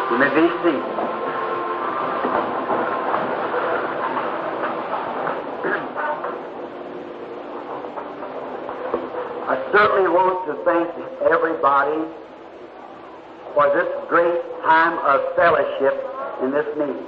You may be seated. I certainly want to thank everybody for this great time of fellowship in this meeting.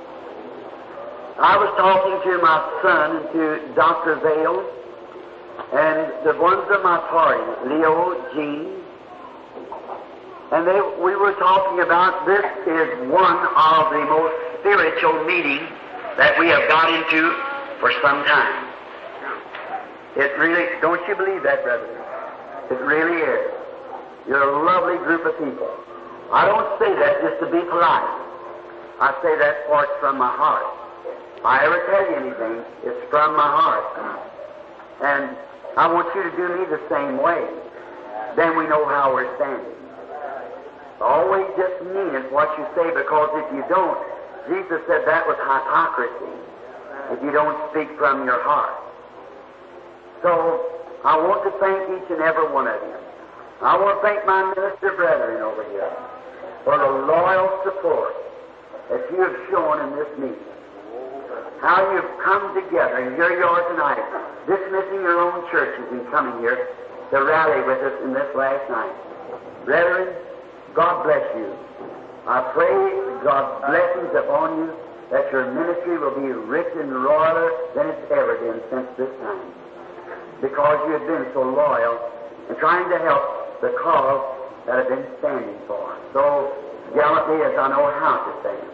I was talking to my son and to Dr. Vail and the ones of my party, Leo, Jean, and we were talking about this is one of the most spiritual meetings that we have got into for some time. It really, don't you believe that, brother? It really is. You're a lovely group of people. I don't say that just to be polite. I say that for it's from my heart. If I ever tell you anything, it's from my heart. And I want you to do me the same way. Then we know how we're standing. Always just mean what you say, because if you don't, Jesus said that was hypocrisy, if you don't speak from your heart. So I want to thank each and every one of you. I want to thank my minister brethren over here for the loyal support that you have shown in this meeting. How you've come together, and here you are tonight, dismissing your own churches and coming here to rally with us in this last night. Brethren, God bless you. I pray God's blessings upon you, that your ministry will be rich and royaler than it's ever been since this time, because you have been so loyal and trying to help the cause that I've been standing for, so gallantly as I know how to stand.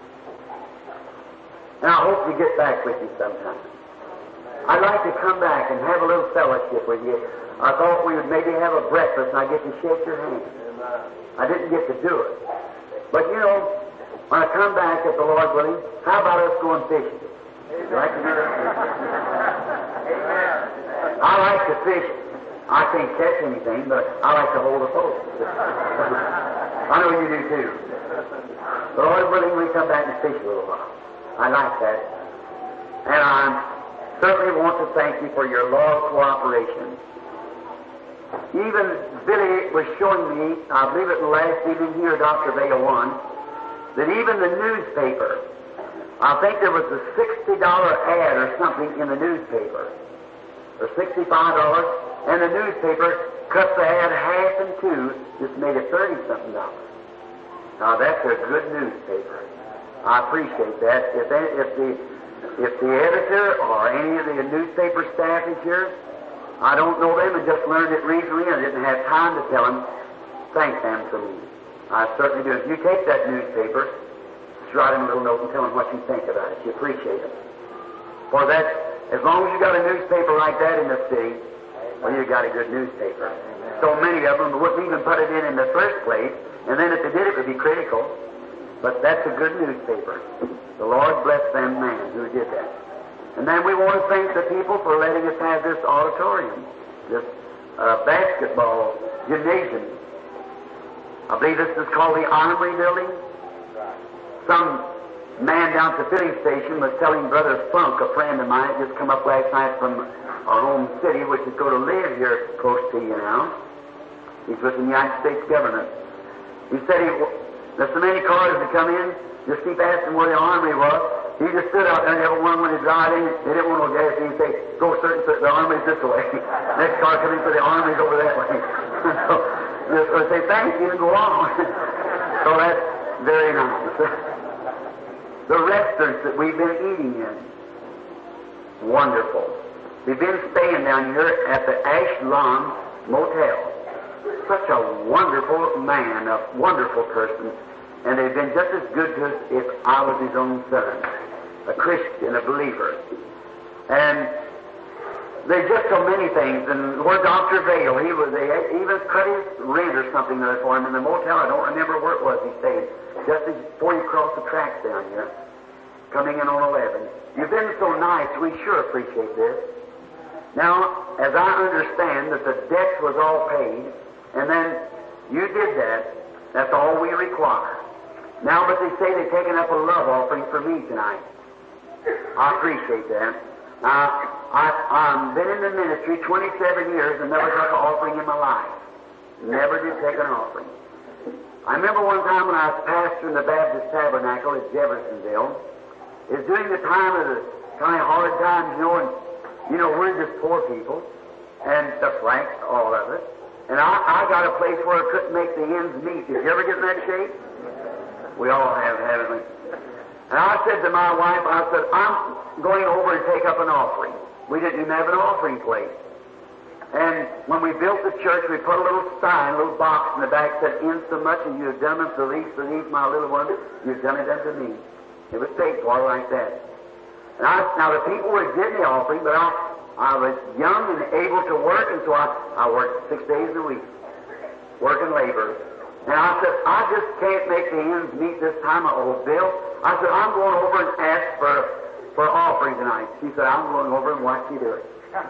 And I hope to get back with you sometime. I'd like to come back and have a little fellowship with you. I thought we would maybe have a breakfast and I get to shake your hand. I didn't get to do it. But you know, when I come back, if the Lord willing, how about us going fishing? You like to do that? I like to fish. I can't catch anything, but I like to hold a pole. I know you do too. The Lord willing, we come back and fish a little while. I like that. And I certainly want to thank you for your loyal cooperation. Even Billy was showing me, I believe it last evening here, Dr. Vale won, that even the newspaper, I think there was a $60 ad or something in the newspaper, or $65, and the newspaper cut the ad half in two, just made it $30-something. Now that's a good newspaper. I appreciate that. If the editor or any of the newspaper staff is here, I don't know them and just learned it recently and I didn't have time to tell them, thank them for me. I certainly do. If you take that newspaper, just write them a little note and tell them what you think about it. You appreciate it. For that, as long as you got a newspaper like that in the city, well, you got a good newspaper. So many of them wouldn't even put it in the first place, and then if they did, it would be critical. But that's a good newspaper. The Lord bless them man who did that. And then we want to thank the people for letting us have this auditorium, this basketball gymnasium. I believe this is called the Armory Building. Some man down at the filling station was telling Brother Funk, a friend of mine, just come up last night from our home city, which is going to live here close to you now. He's with the United States government. He said there's so many cars that come in, just keep asking where the armory was. He just stood out there and every one when he drive in, they didn't want no gas, he'd say, go certain, the armory's this way. Next car coming for the armory's over that way. So they say, thank you, and go on. So that's very nice. The restaurants that we've been eating in, wonderful. We've been staying down here at the Ashlon Motel. Such a wonderful man, a wonderful person. And they've been just as good to us if I was his own son, a Christian, a believer. And there's just so many things. And where Dr. Vail, they even cut his rent or something there for him in the motel. I don't remember where it was he stayed. Just before you cross the tracks down here, coming in on 11. You've been so nice. We sure appreciate this. Now, as I understand that the debt was all paid, and then you did that, that's all we require. Now, but they say they've taken up a love offering for me tonight. I appreciate that. I've been in the ministry 27 years and never took an offering in my life. Never did take an offering. I remember one time when I was pastor in the Baptist Tabernacle at Jeffersonville, it was during the time of the kind of hard times, and, we're just poor people, and stuff like all of it. And I got a place where I couldn't make the ends meet. Did you ever get in that shape? We all have, haven't we? And I said to my wife, I said, I'm going over to take up an offering. We didn't even have an offering plate. And when we built the church, we put a little sign, a little box in the back that said, "In so much as you have done unto the least of these, my little ones, you've done it unto me." It was paid for like that. And now the people were getting the offering, but I was young and able to work, and so I worked 6 days a week, working labor. And I said, I just can't make the ends meet this time, old Bill. I said, I'm going over and ask for offering tonight. She said, I'm going over and watch you do it.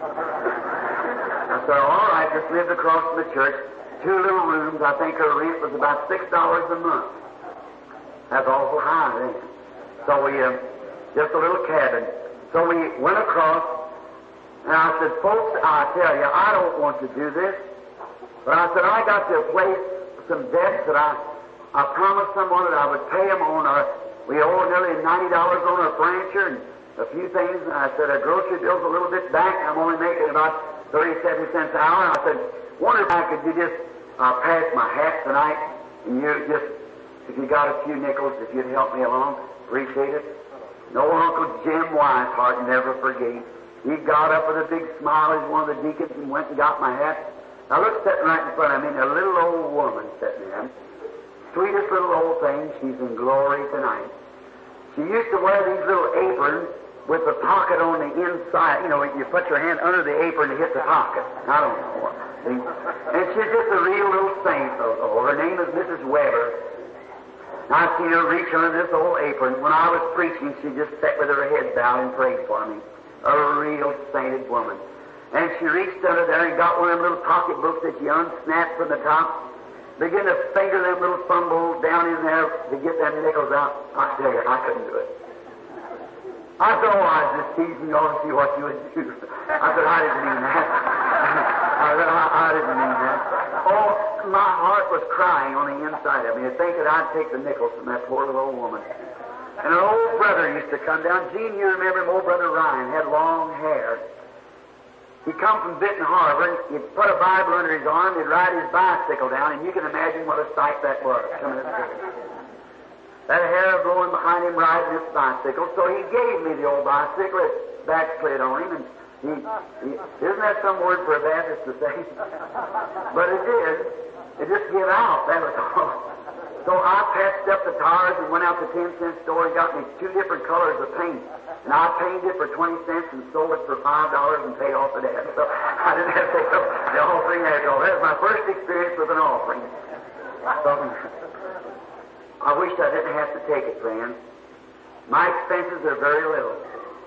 I said, all right, just lived across from the church, 2 little rooms. I think her rent was about $6 a month. That's awful high then. So we, just a little cabin. So we went across, and I said, folks, I tell you, I don't want to do this. But I said, I got to a place, some debts that I promised someone that I would pay them on we owe nearly $90 on our furniture and a few things. And I said, our grocery bill's a little bit back. I'm only making about 37 cents an hour. And I said, wonder if I could you just pass my hat tonight, and you just, if you got a few nickels, if you'd help me along, appreciate it. No, Uncle Jim Weishart never forgave. He got up with a big smile as one of the deacons and went and got my hat. I looked sitting right in front of me, and a little old woman sitting there. Sweetest little old thing, she's in glory tonight. She used to wear these little aprons with the pocket on the inside. You put your hand under the apron to hit the pocket. I don't know. And she's just a real little saint. Her name is Mrs. Weber. I've seen her reach under this old apron. When I was preaching, she just sat with her head bowed and prayed for me. A real sainted woman. And she reached under there and got one of them little pocketbooks that you unsnapped from the top. Began to finger them little fumbles down in there to get them nickels out. I tell you, I couldn't do it. I said, I was just teasing you all to see what you would do. I said, I didn't mean that. I didn't mean that. Oh, my heart was crying on the inside of me to think that I'd take the nickels from that poor little old woman. And an old brother used to come down. Gene, you remember him, old brother Ryan, had long hair. He'd come from Benton Harbor, he'd put a Bible under his arm, he'd ride his bicycle down, and you can imagine what a sight that was coming to the city. That hair blowing behind him riding his bicycle, so he gave me the old bicycle, it backslid on him, and isn't that some word for a Baptist to say? But it did. It just gave out, that was all. So I patched up the tires and went out to the 10-cent store and got me 2 different colors of paint. And I painted it for 20 cents and sold it for $5 and paid off the debt. So I didn't have to take the offering after all. That was my first experience with an offering. So I wish I didn't have to take it, friends. My expenses are very little.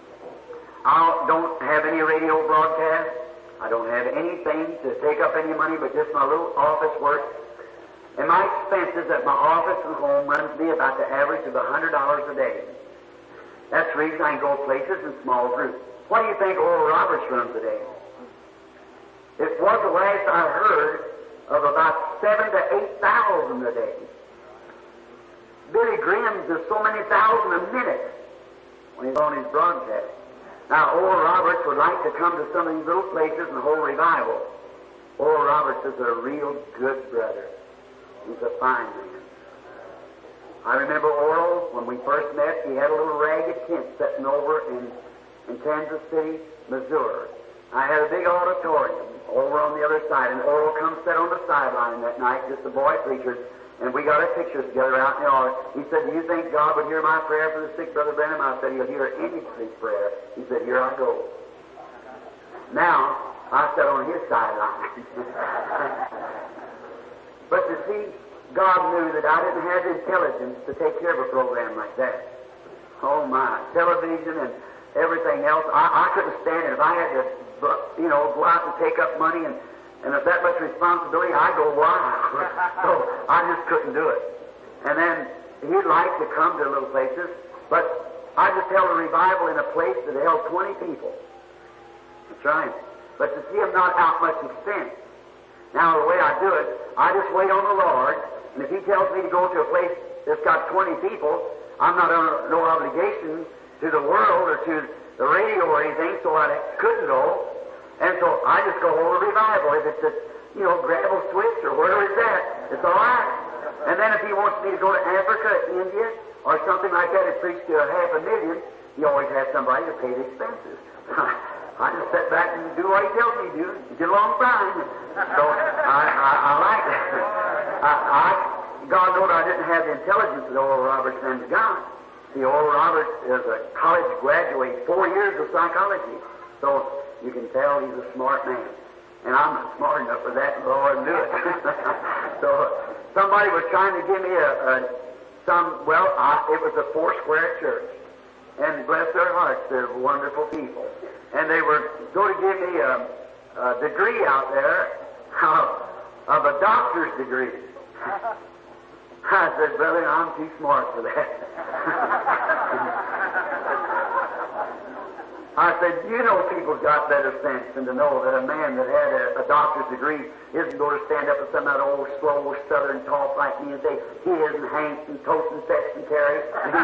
I don't have any radio broadcast. I don't have anything to take up any money but just my little office work. And my expenses at my office and home runs me about the average of $100 a day. That's the reason I can go places in small groups. What do you think Oral Roberts runs a day? It was the last I heard of about 7,000 to 8,000 a day. Billy Graham's is so many thousand a minute when he's on his broadcast. Now, Oral Roberts would like to come to some of these little places and hold revival. Oral Roberts is a real good brother. He's a fine man. I remember Oral, when we first met, he had a little ragged tent sitting over in Kansas City, Missouri. I had a big auditorium over on the other side, and Oral come sit on the sideline that night, just a boy preacher, and we got our pictures together out in the altar. He said, do you think God would hear my prayer for the sick, Brother Branham? I said, he'll hear any sick prayer. He said, here I go. Now, I sat on his sideline. But you see, God knew that I didn't have the intelligence to take care of a program like that. Oh my, television and everything else, I couldn't stand it. If I had to, go out and take up money and if that much responsibility, I'd go wild. So I just couldn't do it. And then he'd like to come to little places, but I just held a revival in a place that held 20 people. That's right. But to see them not out much expense. Now, the way I do it, I just wait on the Lord, And if he tells me to go to a place that's got 20 people, I'm not under no obligation to the world or to the radio or anything, so I couldn't go. And so I just go over revival. If it's at, Gravel Switch or wherever it's at, it's all right. And then if he wants me to go to Africa, India, or something like that and preach to 500,000, he always has somebody to pay the expenses. I just sit back and do what he tells me to do. Get along fine. So I like that. God knows I didn't have the intelligence that Oral Roberts and God. See, Oral Roberts is a college graduate, 4 years of psychology. So you can tell he's a smart man. And I'm not smart enough for that, but Lord knew it. So somebody was trying to give me it was a Foursquare church. And bless their hearts, they're wonderful people. And they were going to give me a degree out there of a doctor's degree. I said, brother, I'm too smart for that. I said, people's got better sense than to know that a man that had a doctor's degree isn't going to stand up with some of that old, slow, southern talk like me and say, he isn't Hank and Toast and Sex and Terry.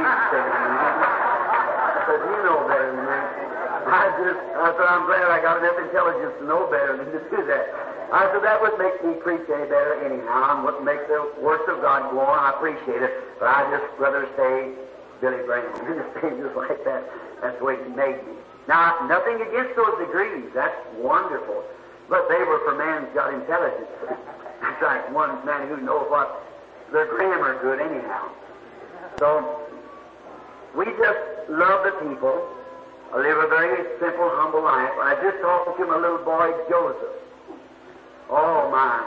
I said, you know better than that. I said, I'm glad I got enough intelligence to know better than to do that. I said, that would make me preach any better anyhow, and wouldn't make the works of God go on. I appreciate it, but I just rather say Billy Graham. Just say just like that. That's the way He made me. Now, nothing against those degrees. That's wonderful. But they were for men who's got intelligence. That's like one man who knows what their grammar good anyhow. So, we just love the people. I live a very simple, humble life. I just talked to my little boy, Joseph. Oh, my.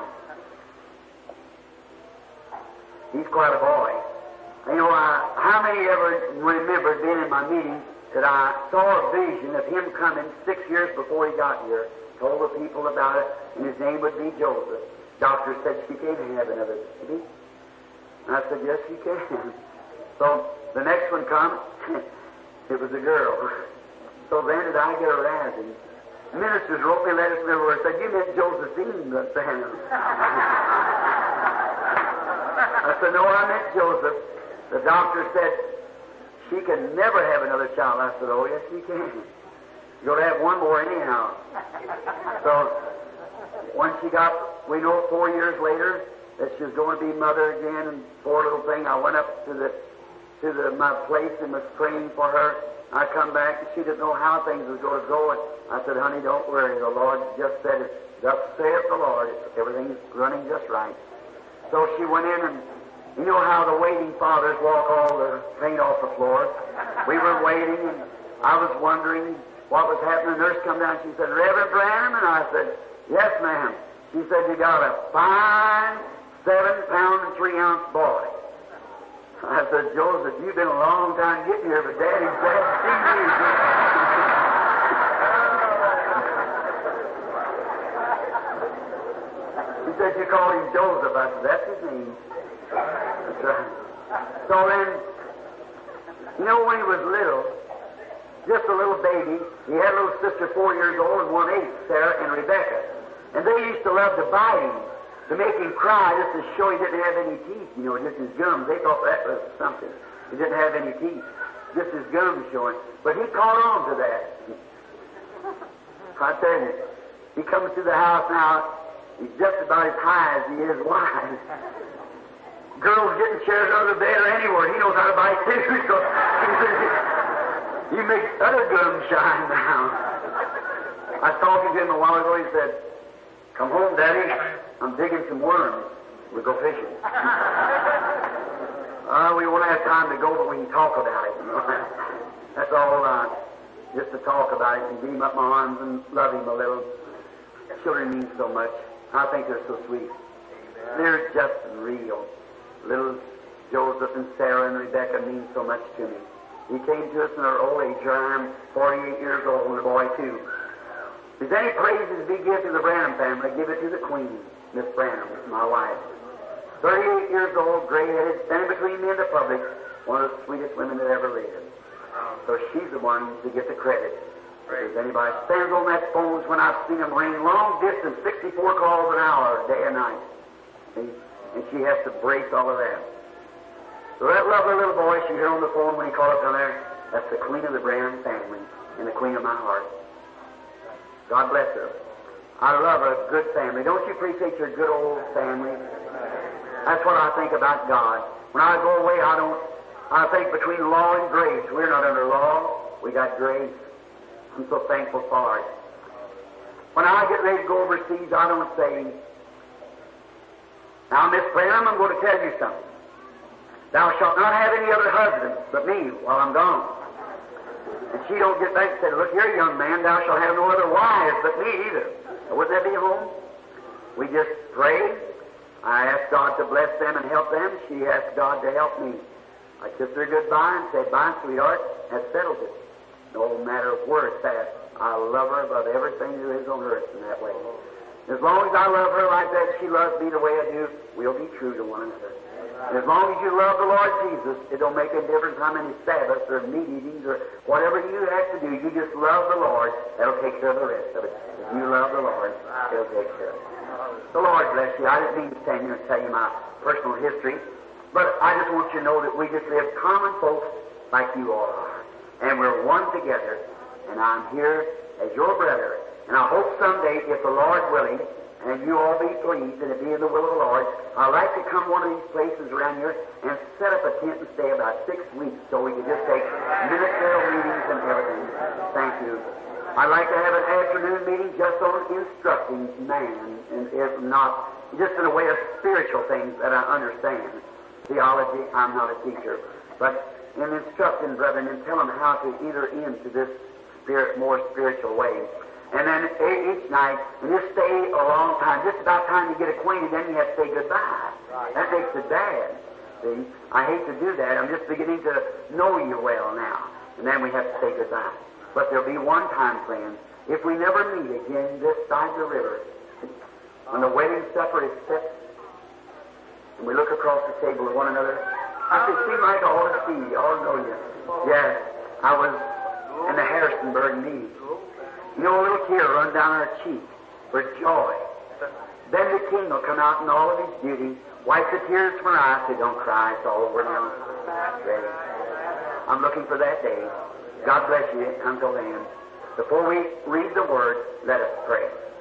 He's quite a boy. How many ever remember being in my meeting that I saw a vision of him coming 6 years before he got here, told the people about it, and his name would be Joseph. Doctor said she can't have another baby. And I said, yes, she can. So the next one comes, it was a girl. So then did I get a razzing. Ministers wrote me letters from everywhere and said, you meant Josephine, the Sam. I said, no, I meant Joseph. The doctor said, she can never have another child. I said, oh, yes, she can. You're going to have one more anyhow. So, when she got, we know 4 years later, that she was going to be mother again, and poor little thing, I went up to my place and was praying for her. I come back, and she didn't know how things was going to go, and I said, honey, don't worry. The Lord just said it. Thus saith the Lord. Everything's running just right. So she went in, and you know how the waiting fathers walk all the paint off the floor? We were waiting, and I was wondering what was happening. The nurse come down, she said, Reverend Branham? And I said, yes, ma'am. She said, you got a fine 7-pound and 3-ounce boy. I said, Joseph, you've been a long time getting here, but Daddy's glad to see you. She said, you call him Joseph. I said, that's his name. That's right. So then, when he was little, just a little baby, he had a little sister 4 years old and 1/8, Sarah and Rebecca. And they used to love to bite him, to make him cry, just to show he didn't have any teeth, just his gums. They thought that was something. He didn't have any teeth, just his gums showing. But he caught on to that. I tell you, he comes to the house now, he's just about as high as he is wide. Girls getting chairs under the bed or anywhere, he knows how to bite too. So he makes other gums shine now. I was talking to him a while ago, he said, come home, Daddy. I'm digging some worms. We'll go fishing. We won't have time to go, but we can talk about it. That's all, just to talk about it and beam up my arms and love him a little. Children mean so much. I think they're so sweet. They're just real. Little Joseph and Sarah and Rebecca mean so much to me. He came to us in our old age. I'm 48 years old and a boy too. If there's any praises to be given to the Branham family, give it to the Queen, Miss Branham, my wife. 38 years old, gray-headed, standing between me and the public, one of the sweetest women that ever lived. So she's the one to get the credit. If anybody stands on that phone when I've seen them ring long distance, 64 calls an hour, day and night. and she has to brace all of that. So that lovely little boy she heard on the phone when he called up down there, that's the queen of the Brown family and the queen of my heart. God bless her. I love a good family. Don't you appreciate your good old family? That's what I think about God. When I go away, I think between law and grace. We're not under law. We got grace. I'm so thankful for it. When I get ready to go overseas, I don't say, now, Miss Branham, I'm going to tell you something. Thou shalt not have any other husband but me while I'm gone. And she don't get back and say, look here, young man, thou shalt have no other wives but me either. Now, wouldn't that be home? We just pray. I ask God to bless them and help them. She asks God to help me. I kissed her goodbye and said, bye, sweetheart. That settles it. No matter where it's at, I love her above everything there is on earth in that way. As long as I love her like that, she loves me the way I do, we'll be true to one another. And as long as you love the Lord Jesus, it don't make a difference how many Sabbaths or meat eatings or whatever you have to do. You just love the Lord. That'll take care of the rest of it. If you love the Lord, He'll take care of it. The Lord bless you. I didn't mean to stand here and tell you my personal history, but I just want you to know that we just live common folks like you all are. And we're one together, and I'm here as your brother. And I hope someday, if the Lord willing, and you all be pleased, and it be in the will of the Lord, I'd like to come one of these places around here and set up a tent and stay about 6 weeks so we can just take ministerial meetings and everything. Thank you. I'd like to have an afternoon meeting just on instructing man, and if not, just in a way of spiritual things that I understand. Theology, I'm not a teacher, but in instructing brethren and tell them how to enter into this more spiritual way. And then each night, and just stay a long time, just about time you get acquainted, then you have to say goodbye. Right. That makes it bad. See, I hate to do that. I'm just beginning to know you well now. And then we have to say goodbye. But there'll be one time, friends, if we never meet again this side of the river, when the wedding supper is set, and we look across the table at one another, I could seem like I ought to see you, I ought to know you. Yes, I was in the Harrisonburg meeting. You know, a little tear run down her cheek for joy. Then the king will come out in all of his beauty, wipe the tears from her eyes, say, don't cry, it's all over now. Ready. I'm looking for that day. God bless you until then. Before we read the Word, let us pray.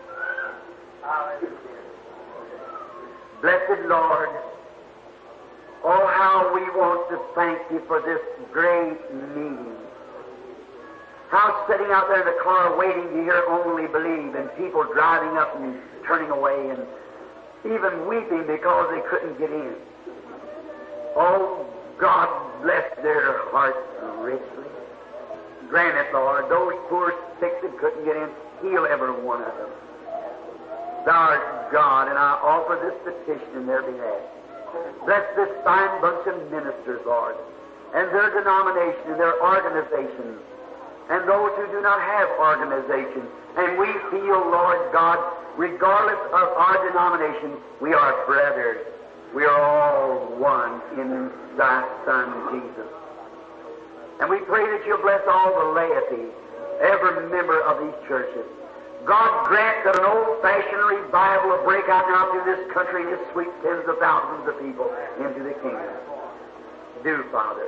Blessed Lord, oh, how we want to thank you for this great meeting. How sitting out there in the car waiting to hear Only Believe, and people driving up and turning away and even weeping because they couldn't get in. Oh, God bless their hearts richly. Grant it, Lord. Those poor sick that couldn't get in, heal every one of them. Thou art God, and I offer this petition in their behalf. Bless this fine bunch of ministers, Lord, and their denomination and their organizations, and those who do not have organization. And we feel, Lord God, regardless of our denomination, we are brothers. We are all one in thy Son, Jesus. And we pray that you'll bless all the laity, every member of these churches. God grant that an old-fashioned revival will break out now through this country and just sweep tens of thousands of people into the kingdom. Do, Father.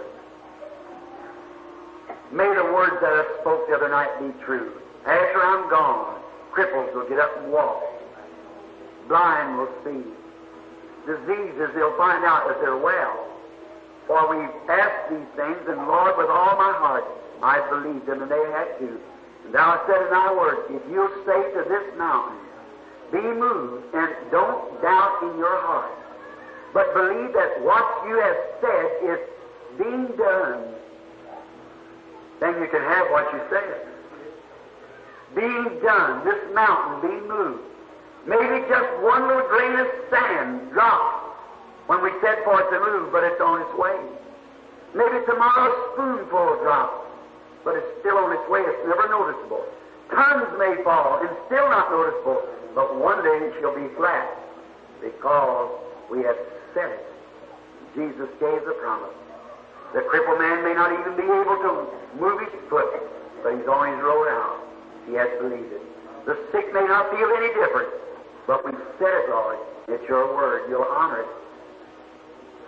May the words that I spoke the other night be true. After I'm gone, cripples will get up and walk. Blind will see. Diseases, they'll find out that they're well. For we've asked these things, and Lord, with all my heart, I believed them, and they had to. And thou hast said in thy word, if you'll say to this mountain, be moved, and don't doubt in your heart, but believe that what you have said is being done, then you can have what you said. Being done, this mountain being moved. Maybe just one little grain of sand dropped when we said for it to move, but it's on its way. Maybe tomorrow a spoonful dropped, but it's still on its way. It's never noticeable. Tons may fall and still not noticeable, but one day it shall be flat because we have said it. Jesus gave the promise. The crippled man may not even be able to move his foot, but he's on his road out. He has believed it. The sick may not feel any different, but we said it, Lord. It's your word. You'll honor it.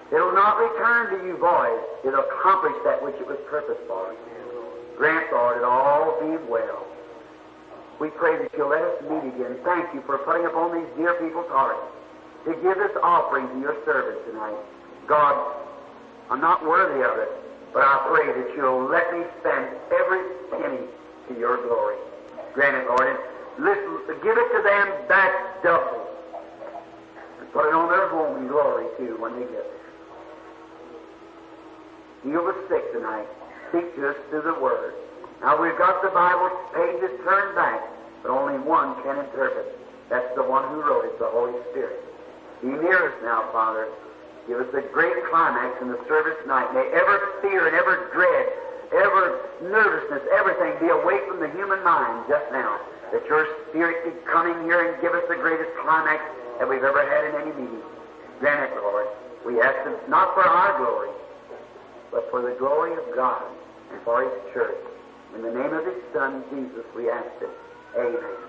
It'll not return to you void. It'll accomplish that which it was purposed for. Grant, Lord, it all be well. We pray that you'll let us meet again. Thank you for putting upon these dear people's hearts to give this offering to your service tonight. God, I'm not worthy of it, but I pray that you'll let me spend every penny to your glory. Grant it, Lord, and listen, give it to them back double. And put it on their home in glory, too, when they get there. Heal the sick tonight. Speak to us through the Word. Now, we've got the Bible pages turned back, but only one can interpret. That's the one who wrote it, the Holy Spirit. Be near us now, Father. Give us a great climax in the service tonight. May every fear and every dread, every nervousness, everything be away from the human mind just now. That your Spirit could come in here and give us the greatest climax that we've ever had in any meeting. Grant it, Lord. We ask it not for our glory, but for the glory of God and for His church. In the name of His Son, Jesus, we ask it. Amen.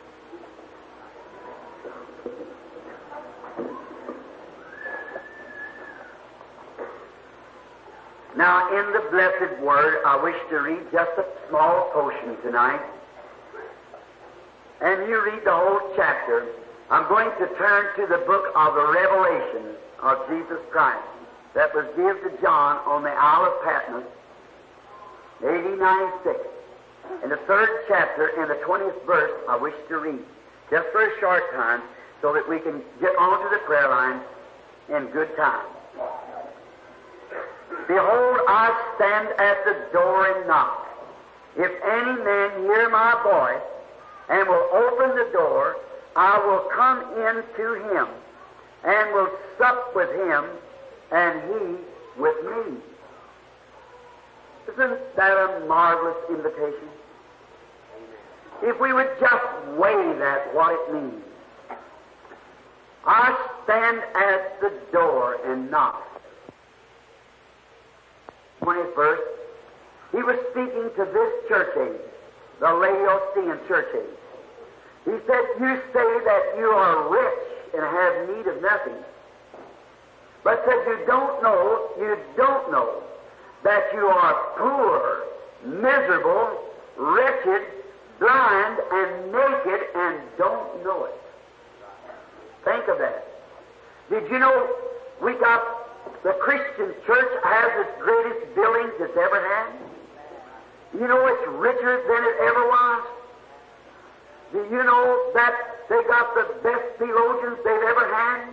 Now, in the blessed Word, I wish to read just a small portion tonight. And you read the whole chapter. I'm going to turn to the book of the Revelation of Jesus Christ that was given to John on the Isle of Patmos, AD 96. In the 3rd chapter, in the 20th verse, I wish to read just for a short time so that we can get on to the prayer line in good time. Behold, I stand at the door and knock. If any man hear my voice and will open the door, I will come in to him and will sup with him and he with me. Isn't that a marvelous invitation? If we would just weigh that, what it means. I stand at the door and knock. 20th verse, he was speaking to this church age, the Laodicean church age. He said, you say that you are rich and have need of nothing. But said, you don't know that you are poor, miserable, wretched, blind, and naked, and don't know it. Think of that. Did you know the Christian church has its greatest buildings it's ever had? You know it's richer than it ever was? Do you know that they got the best theologians they've ever had?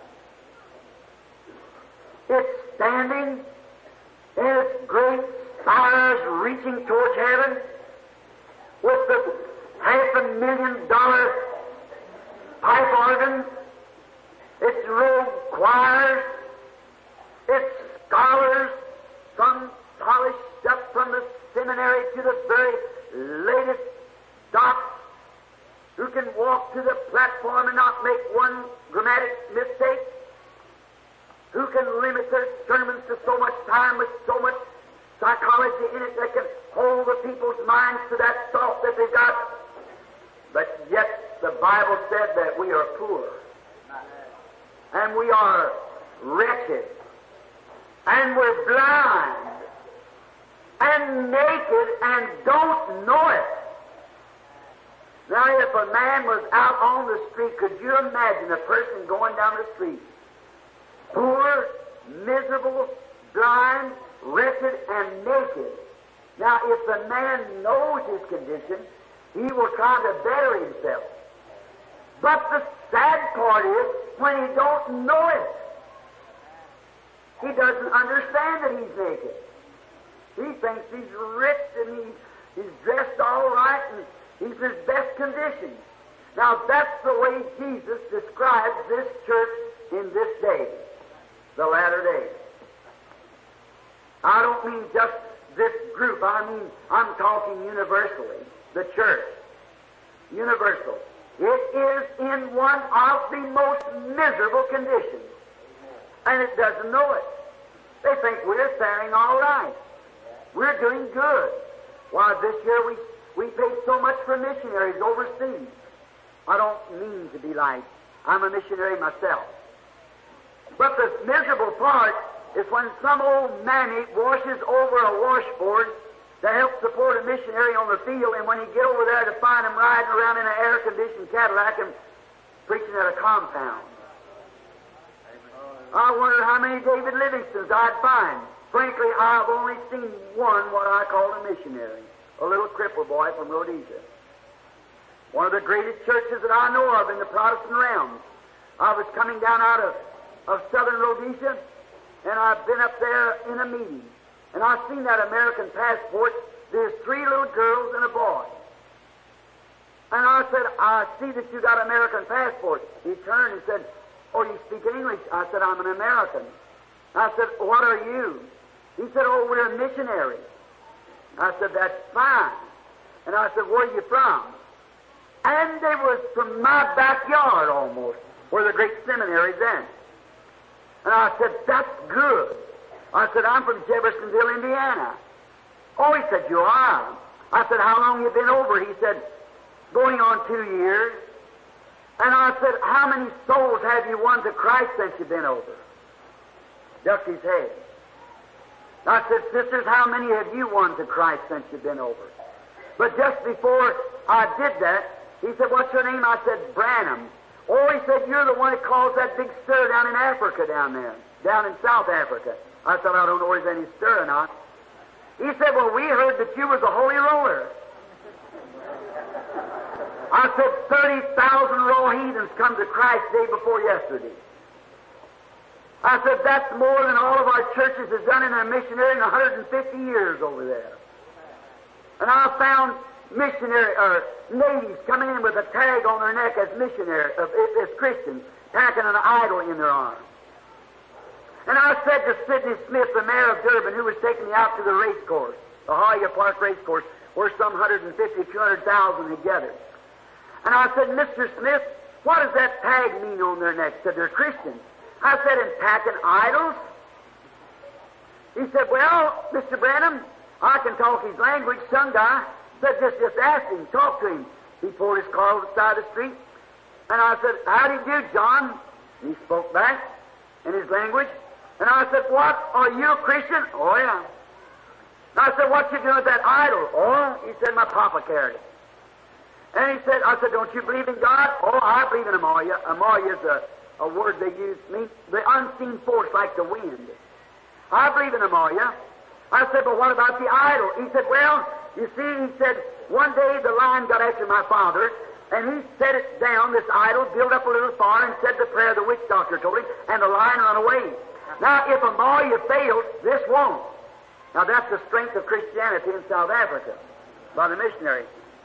It's standing in its great spires reaching towards heaven with the $500,000 pipe organs, its rogue choirs, its scholars, some polished up from the seminary to the very latest docs, who can walk to the platform and not make one grammatic mistake, who can limit their sermons to so much time with so much psychology in it that can hold the people's minds to that thought that they've got. But yet the Bible said that we are poor, and we are wretched, and we're blind, and naked, and don't know it. Now, if a man was out on the street, could you imagine a person going down the street, poor, miserable, blind, wretched, and naked? Now, if the man knows his condition, he will try to better himself. But the sad part is, when he don't know it, he doesn't understand that he's naked. He thinks he's rich and he's dressed all right and he's in his best condition. Now, that's the way Jesus describes this church in this day, the latter days. I don't mean just this group. I'm talking universally, the church. Universal. It is in one of the most miserable conditions, and it doesn't know it. They think we're faring all right. We're doing good. Why, this year we paid so much for missionaries overseas. I don't mean to be like, I'm a missionary myself. But the miserable part is when some old mammy washes over a washboard to help support a missionary on the field, and when you get over there to find him riding around in an air-conditioned Cadillac and preaching at a compound. I wonder how many David Livingstons I'd find. Frankly, I've only seen one what I call a missionary, a little cripple boy from Rhodesia. One of the greatest churches that I know of in the Protestant realm. I was coming down out of southern Rhodesia, and I've been up there in a meeting. And I've seen that American passport. There's 3 little girls and a boy. And I said, I see that you got American passport. He turned and said, oh, you speak English? I said, I'm an American. I said, what are you? He said, oh, we're a missionary. I said, that's fine. And I said, where are you from? And they was from my backyard almost, where the great seminary's in. And I said, that's good. I said, I'm from Jeffersonville, Indiana. Oh, he said, you are? I said, how long you been over? He said, going on 2 years. And I said, how many souls have you won to Christ since you've been over? Ducked his head. I said, sisters, how many have you won to Christ since you've been over? But just before I did that, he said, what's your name? I said, Branham. Oh, he said, you're the one that caused that big stir down in Africa down there, down in South Africa. I said, I don't know if there's any stir or not. He said, well, we heard that you was a holy roller. I said, 30,000 raw heathens come to Christ day before yesterday. I said, that's more than all of our churches have done in their missionary in 150 years over there. And I found natives coming in with a tag on their neck as missionary, as Christians, packing an idol in their arm. And I said to Sidney Smith, the mayor of Durban, who was taking me out to the race course, the Hoya Park race course, where some 150, 200,000 had gathered. And I said, Mr. Smith, what does that tag mean on their neck? He said, they're Christians. I said, and packing idols? He said, well, Mr. Branham, I can talk his language. Some guy said, just ask him, talk to him. He pulled his car over the side of the street. And I said, how do you do, John? And he spoke back in his language. And I said, what, are you a Christian? Oh, yeah. And I said, what you doing with that idol? Oh, he said, my papa carried it. And he said, I said, don't you believe in God? Oh, I believe in Amaya. Amaya is a word they use, means the unseen force like the wind. I believe in Amaya. I said, but what about the idol? He said, well, you see, he said, one day the lion got after my father, and he set it down, this idol, built up a little fire, and said the prayer the witch doctor told him, and the lion ran away. Now, if Amaya failed, this won't. Now, that's the strength of Christianity in South Africa by the missionary.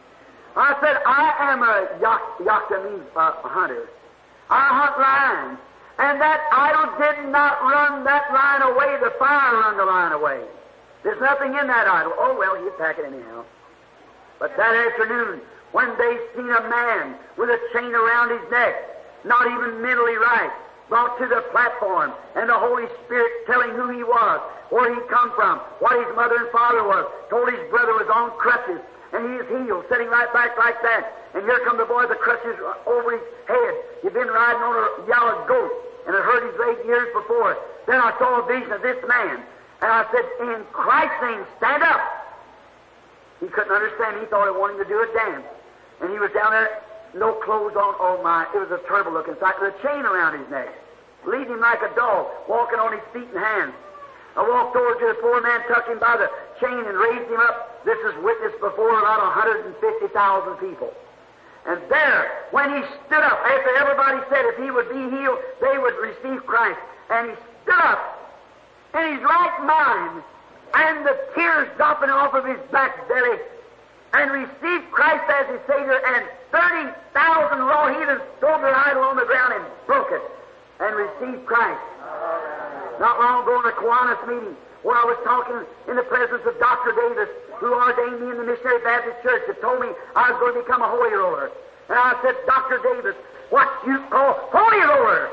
I said, I am a Yakamese hunter. I hunt lions. And that idol did not run that lion away. The fire run the lion away. There's nothing in that idol. Oh, well, you pack it anyhow. But that afternoon, when they seen a man with a chain around his neck, not even mentally right, brought to the platform, and the Holy Spirit telling who he was, where he come from, what his mother and father was, told his brother was on crutches, and he is healed, sitting right back like that. And here come the boy with the crutches over his head. He'd been riding on a yellow goat, and had hurt his leg years before. Then I saw a vision of this man, and I said, in Christ's name, stand up. He couldn't understand. He thought he wanted to do a dance. And he was down there, no clothes on. Oh, my, it was a terrible looking sight, with a chain around his neck, leading him like a dog, walking on his feet and hands. I walked over to the poor man, took him by the chain, and raised him up. This is witnessed before about 150,000 people. And there, when he stood up, after everybody said if he would be healed, they would receive Christ. And he stood up in his right mind, and the tears dropping off of his back belly, and received Christ as his Savior, and 30,000 raw heathens threw their idol on the ground and broke it, and received Christ. Not long ago in the Kiwanis meeting, where I was talking in the presence of Dr. Davis, who ordained me in the Missionary Baptist Church, that told me I was going to become a holy roller. And I said, Dr. Davis, what you call holy roller?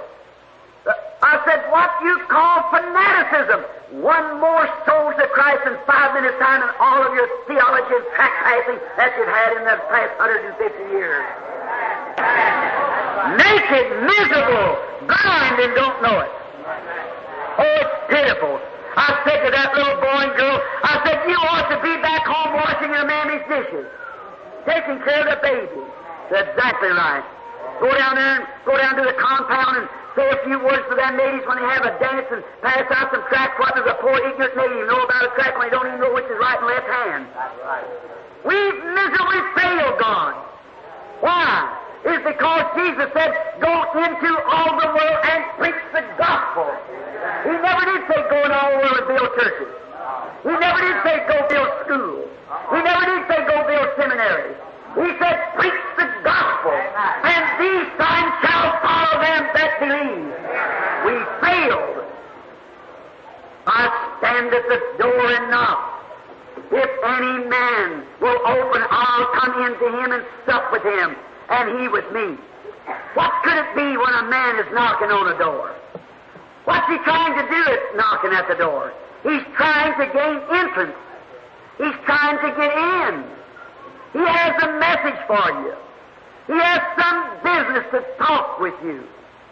I said, what you call fanaticism? One more soul to Christ in 5 minutes' time, and all of your theology and tract passing that you've had in the past 150 years. Naked, miserable, blind, and don't know it. Oh, it's pitiful. I said to that little boy and girl, I said, you ought to be back home washing your mammy's dishes, taking care of the baby. That's exactly right. Go down there and go down to the compound and say a few words to them ladies when they have a dance and pass out some crack. What does a poor ignorant lady know about a crack when they don't even know which is right and left hand? We've miserably failed God. Why? It's because Jesus said, go into all the world and preach the gospel. He never did say go in all the world and build churches. He never did say go build schools. He never did say go build seminaries. He said, preach the gospel, and these signs shall follow them that believe. We failed. I stand at the door and knock. If any man will open, I'll come in to him and sup with him, and he with me. What could it be when a man is knocking on a door? What's he trying to do at knocking at the door? He's trying to gain entrance. He's trying to get in. He has a message for you. He has some business to talk with you.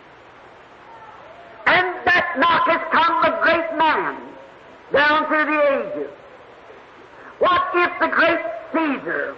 And that knock has come a great man down through the ages. What if the great Caesar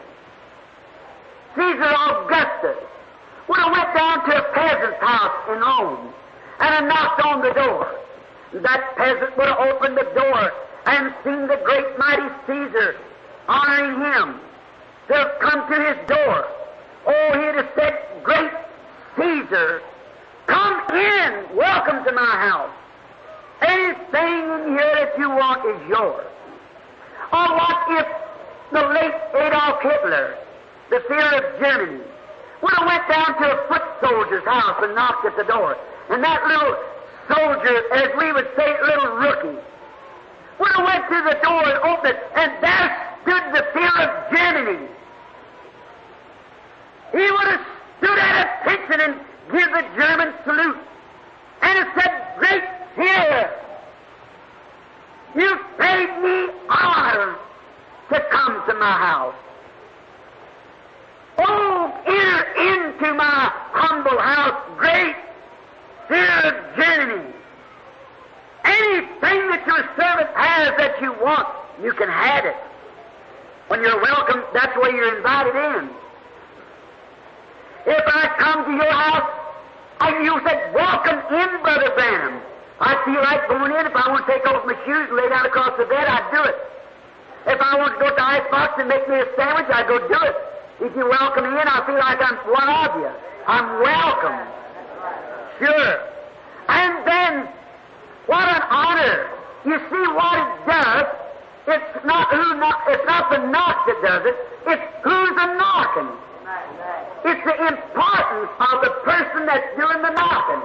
Augustus, would have went down to a peasant's house in Rome and had knocked on the door? That peasant would have opened the door and seen the great mighty Caesar honoring him. They'll come to his door. Oh, he'd have said, great Caesar, come in, welcome to my house. Anything in here that you want is yours. Or what if the late Adolf Hitler, the Führer of Germany, would have went down to a foot soldier's house and knocked at the door, and that little soldier, as we would say, little rookie, would have went to the door and opened it, and there stood the Führer of Germany. He would have stood at attention and give the German salute, and have said, great Führer, you've paid me honor to come to my house. Oh, enter into my humble house, great Führer of Germany. Anything that your servant has that you want, you can have it. When you're welcome, that's where you're invited in. If I come to your house and you said, welcome in, Brother Branham, I feel like going in. If I want to take off my shoes and lay down across the bed, I'd do it. If I want to go to the icebox and make me a sandwich, I'd go do it. If you welcome me in, I feel like I'm one of you. I'm welcome. Sure. And then, what an honor. You see what it does. It's not the knock that does it. It's who's a knocking. It's the importance of the person that's doing the knocking.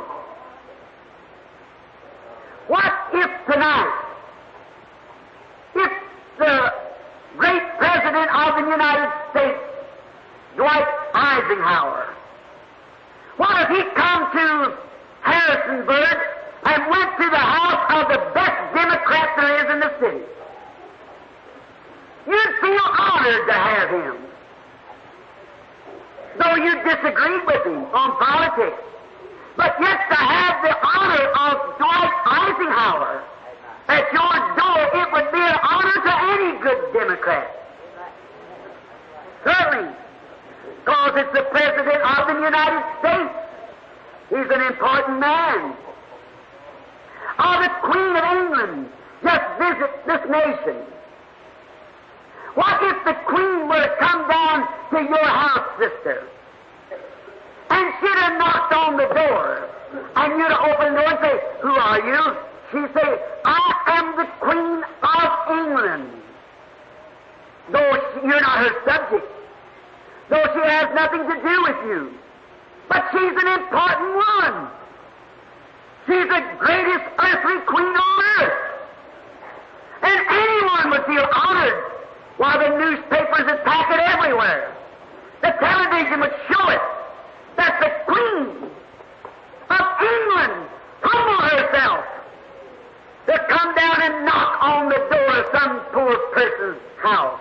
What if tonight, if the great President of the United States, Dwight Eisenhower, what if he come to Harrisonburg and went to the house of the best Democrat there is in the city? You'd feel honored to have him, though you disagreed with him on politics. But yet to have the honor of Dwight Eisenhower at your door, it would be an honor to any good Democrat. Certainly, because it's the President of the United States. He's an important man. Or the Queen of England just visit this nation. What if the Queen were to come down to your house, sister, and she'd have knocked on the door, and you'd have opened the door and say, who are you? She'd say, I am the Queen of England. Though you're not her subject, though she has nothing to do with you, but she's an important one. She's the greatest earthly queen on earth. And anyone would feel honored, while the newspapers would pack it everywhere. The television would show it, that the Queen of England humble herself to come down and knock on the door of some poor person's house.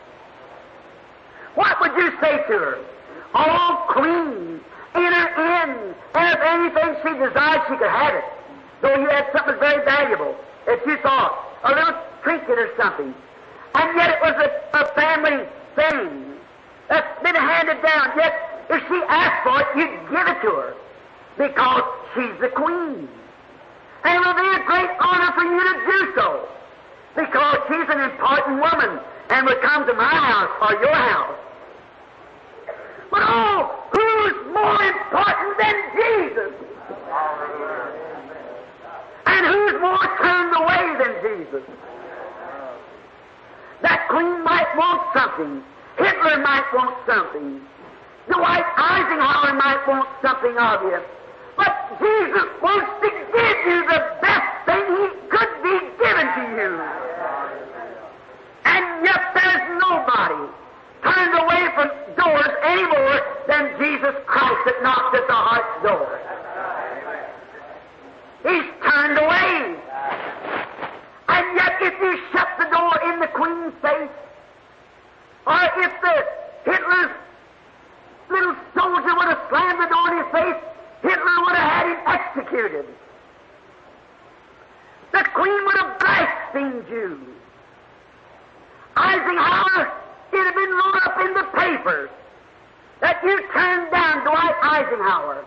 What would you say to her? Oh, Queen, enter in, and if anything she desired, she could have it. though you had something very valuable that you thought, a little trinket or something, and yet it was a family thing that's been handed down, yet if she asked for it, you'd give it to her because she's the queen. And it will be a great honor for you to do so because she's an important woman and would come to my house or your house. But oh, who's more important than Jesus? And who's more turned away than Jesus? That queen might want something. Hitler might want something. Dwight Eisenhower might want something of you. But Jesus wants to give you the best thing He could be given to you. And yet there's nobody turned away from doors any more than Jesus Christ that knocked at the heart's door. He's turned away. And yet if you shut the door in the Queen's face, or if the Hitler's little soldier would have slammed the door in his face, Hitler would have had him executed. The Queen would have blasphemed you. Eisenhower, it had been wrote up in the papers that you turned down Dwight Eisenhower.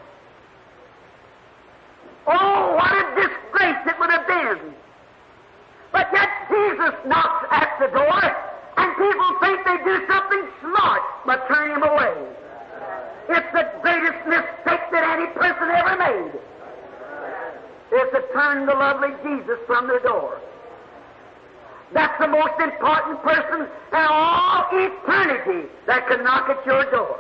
Oh, what a disgrace it would have been. But yet Jesus knocks at the door, and people think they do something smart by turning him away. It's the greatest mistake that any person ever made, is to turn the lovely Jesus from their door. That's the most important person in all eternity that could knock at your door.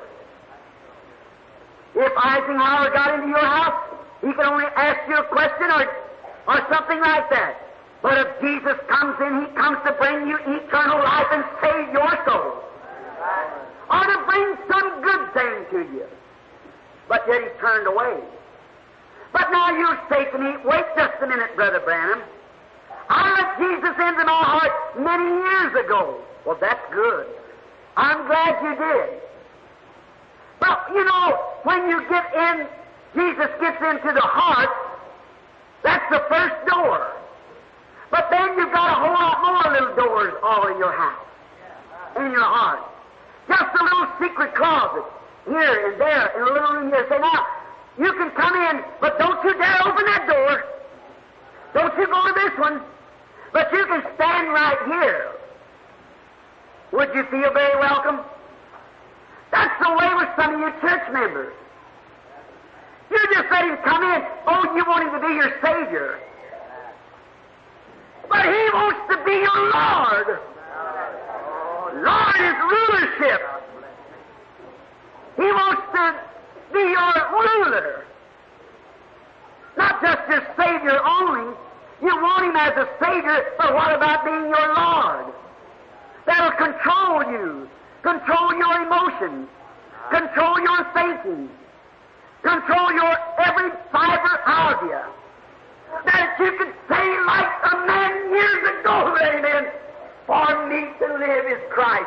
If Eisenhower got into your house, he could only ask you a question or something like that. But if Jesus comes in, He comes to bring you eternal life and save your soul, or to bring some good thing to you. But yet He turned away. But now you say to me, wait just a minute, Brother Branham. I let Jesus into my heart many years ago. Well, that's good. I'm glad you did. But, you know, when you get in, Jesus gets into the heart, that's the first door. But then you've got a whole lot more little doors all in your house, in your heart. Just a little secret closet here and there, and a little room here. Say, now, you can come in, but don't you dare open that door. Don't you go to this one. But you can stand right here. Would you feel very welcome? That's the way with some of you church members. You just let Him come in. Oh, you want Him to be your Savior. But He wants to be your Lord. Lord is rulership. He wants to be your ruler. Not just your Savior only. You want Him as a Savior, but what about being your Lord? That'll control you, control your emotions, control your thinking, control your every fiber of you. That you could say like a man years ago, amen, for me to live is Christ,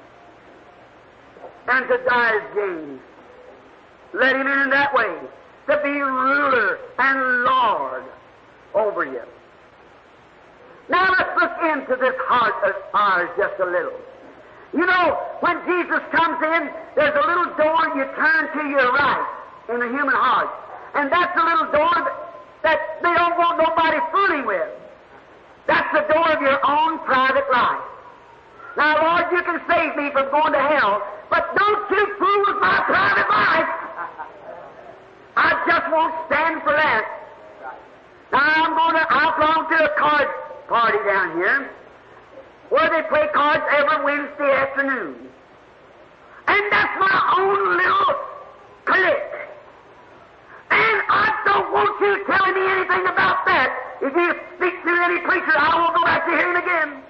and to die is gain. Let Him in that way, to be ruler and Lord over you. Now let's look into this heart of ours just a little. You know, when Jesus comes in, there's a little door you turn to your right in the human heart. And that's a little door that they don't want nobody fooling with. That's the door of your own private life. Now, Lord, you can save me from going to hell, but don't you fool with my private life. I just won't stand for that. Now, I belong to a card party down here where they play cards every Wednesday afternoon. And that's my own little clique. And I don't want you telling me anything about that. If you speak to any preacher, I won't go back to hearing again.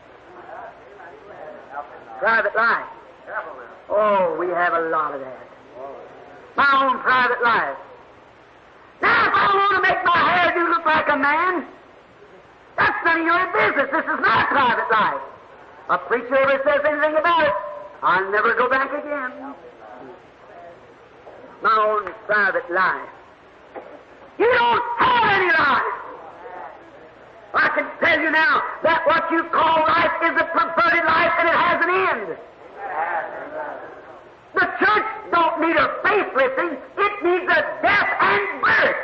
Private life. Oh, we have a lot of that. My own private life. Now, if I want to make my hairdo look like a man, that's none of your business. This is my private life. A preacher ever says anything about it, I'll never go back again. My own private life. You don't have any life. I can tell you now that what you call life is a perverted life and it has an end. The church don't need a facelifting, it needs a death and birth.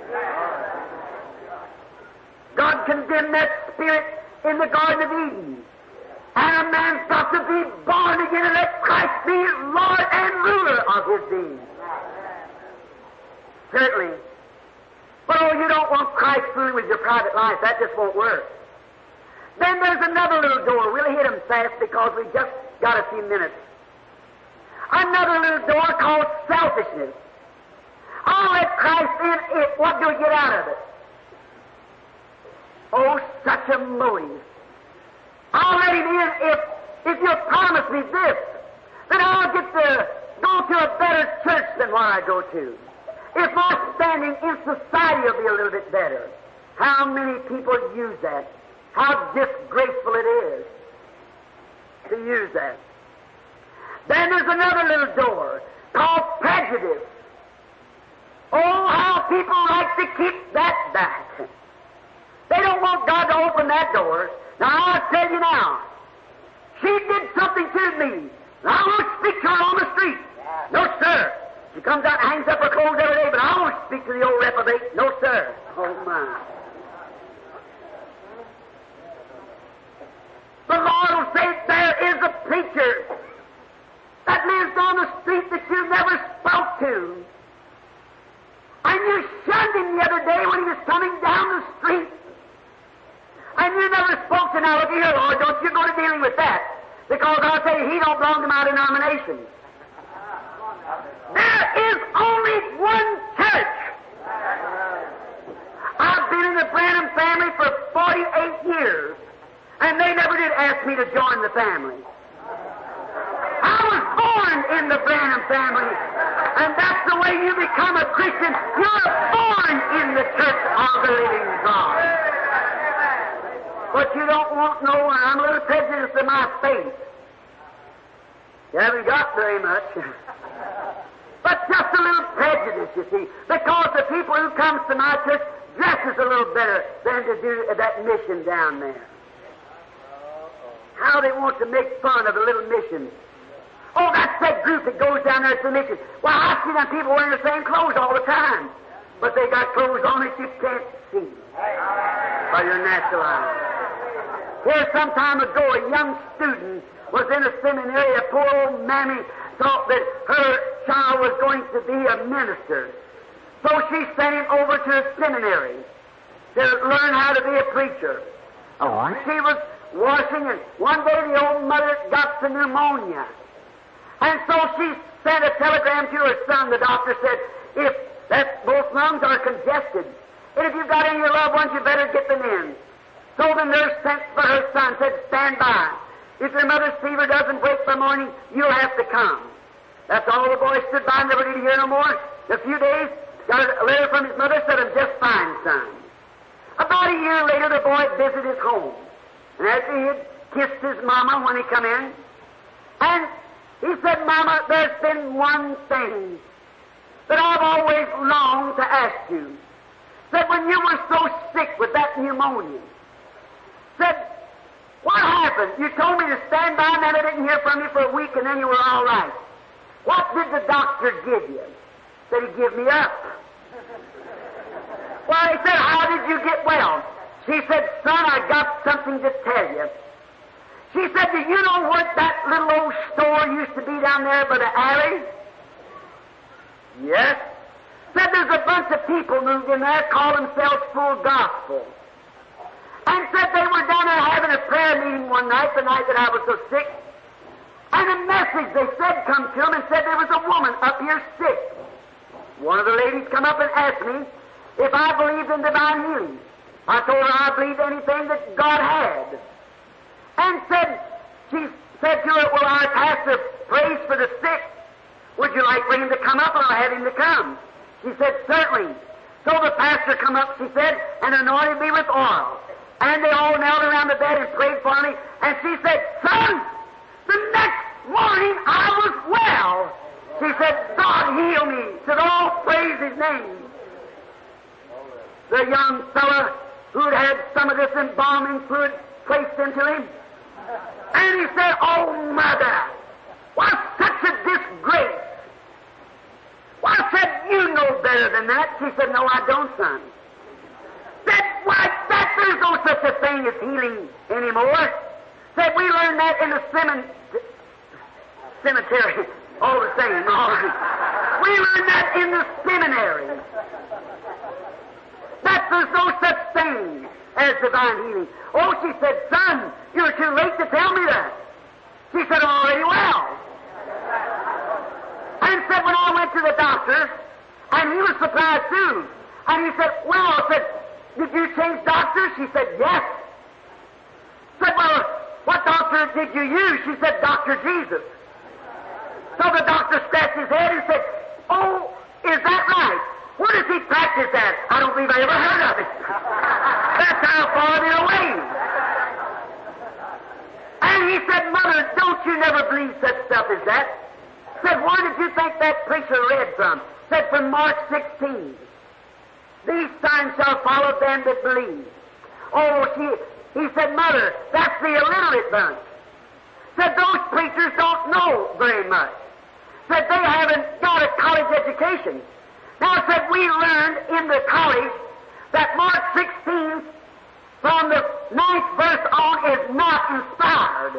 God condemned that spirit in the Garden of Eden. And a man's got to be born again and let Christ be Lord and ruler of his being. Certainly. But oh, you don't want Christ fooling with your private life. That just won't work. Then there's another little door. We'll hit them fast because we just got a few minutes. Another little door called selfishness. I'll let Christ in. What do we get out of it? Oh, such a motive. I'll let him in if you'll promise me this, that I'll get to go to a better church than what I go to. If my standing in society will be a little bit better. How many people use that? How disgraceful it is to use that. Then there's another little door called prejudice. Oh, how people like to keep that back. They don't want God to open that door. Now, I'll tell you now, she did something to me. And I won't speak to her on the street. No, sir. She comes out and hangs up her clothes every day, but I won't speak to the old reprobate. No, sir. Oh, my. The Lord will say, there is a preacher that lives on the street that you never spoke to. And you shunned him the other day when he was coming down the street. And you never spoke to him. Now, look here, Lord, don't you go to dealing with that. Because I'll tell you, he don't belong to my denomination. There is only one church. I've been in the Branham family for 48 years, and they never did ask me to join the family. I was born in the Branham family, and that's the way you become a Christian. You're born in the church of the living God. But you don't want no one. I'm a little prejudiced in my faith. You haven't got very much. But just a little prejudice, you see, because the people who comes to my church dresses a little better than to do that mission down there. How they want to make fun of the little mission. Oh, that's that group that goes down there to the mission. Well, I see them people wearing the same clothes all the time. But they got clothes on that you can't see by your natural eye. Here some time ago, a young student was in a seminary. A poor old mammy thought that her child was going to be a minister. So she sent him over to a seminary to learn how to be a preacher. Oh, she was washing, and one day the old mother got the pneumonia. And so she sent a telegram to her son. The doctor said, if both lungs are congested, and if you've got any of your loved ones, you better get them in. So the nurse sent for her son, said, stand by. If your mother's fever doesn't break by morning, you'll have to come. That's all. The boy stood by, never did hear no more. In a few days, got a letter from his mother, said, I'm just fine, son. About a year later, the boy visited his home. And after he had kissed his mama when he come in, and he said, Mama, there's been one thing that I've always longed to ask you. Said, when you were so sick with that pneumonia, said, what happened? You told me to stand by and then I didn't hear from you for a week and then you were all right. What did the doctor give you? Said he give me up. Well, he said, how did you get well? She said, son, I got something to tell you. She said, do you know what that little old store used to be down there by the alley? Yes. Said there's a bunch of people moved in there, call themselves Full Gospel. And said they were down there having a prayer meeting one night, the night that I was so sick. And a message, they said, come to them and said there was a woman up here sick. One of the ladies come up and asked me if I believed in divine healing. I told her I believed anything that God had. And she said to her, well, our pastor prays for the sick. Would you like for him to come up, or I'll have him to come? She said, certainly. So the pastor come up, she said, and anointed me with oil. And they all knelt around the bed and prayed for me. And she said, son, the next morning I was well. She said, God heal me. Said, oh, praise his name. The young fella who'd had some of this embalming fluid placed into him. And he said, "Oh, Mother, why such a disgrace? Why," said, "you know better than that." She said, "No, I don't, son." Said, "Why, that there's no such a thing as healing anymore." Said, "We learned that in the cemetery all the same. All right. We learned that in the seminary. That there's no such thing as divine healing." Oh, she said, "Son, you're too late to tell me that." She said, "Already well." And said, when I went to the doctor, and he was surprised too, and he said, "Well," I said, "did you change doctors?" She said, "Yes." Said, "Well, what doctor did you use?" She said, "Dr. Jesus." So the doctor scratched his head and said, "Oh, is that right? Where does he practice at?" "I don't believe I ever heard of it." That's how far they're away. And he said, "Mother, don't you never believe such stuff as that?" Said, "Where did you think that preacher read from?" Said, "From Mark 16. These signs shall follow them that believe." Oh, he said, "Mother, that's the illiterate bunch." Said, "Those preachers don't know very much." Said, "They haven't got a college education." Now, said, "We learned in the college that Mark 16, from the 9th verse on, is not inspired."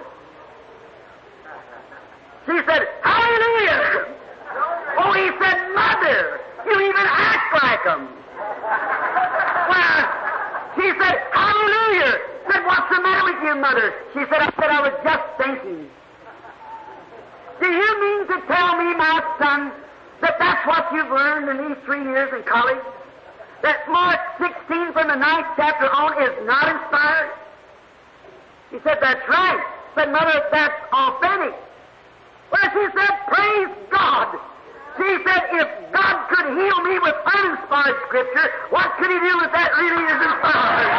She said, "Hallelujah!" Oh, he said, "Mother, you even act like them." Well, she said, "Hallelujah!" Said, "What's the matter with you, Mother?" She said, I was just thinking. Do you mean to tell me, my son, that that's what you've learned in these 3 years in college? That Mark 16 from the 9th chapter on is not inspired?" He said, "That's right." Said, "Mother, that's authentic." Well, she said, "Praise God." She said, "If God could heal me with uninspired Scripture, what could He do with that really is inspired?"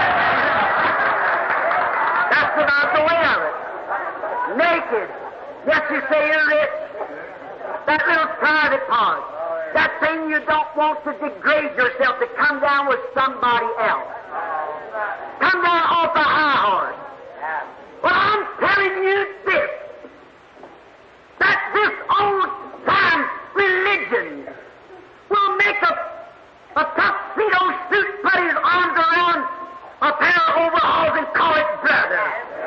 That's about the way of it. Naked. Yes, you say you're rich. That little private part. That thing you don't want to degrade yourself to come down with somebody else. Come down off the high horse. Well, I'm telling you this, that this old-time religion will make a tuxedo suit, put his arms around a pair of overalls and call it brother.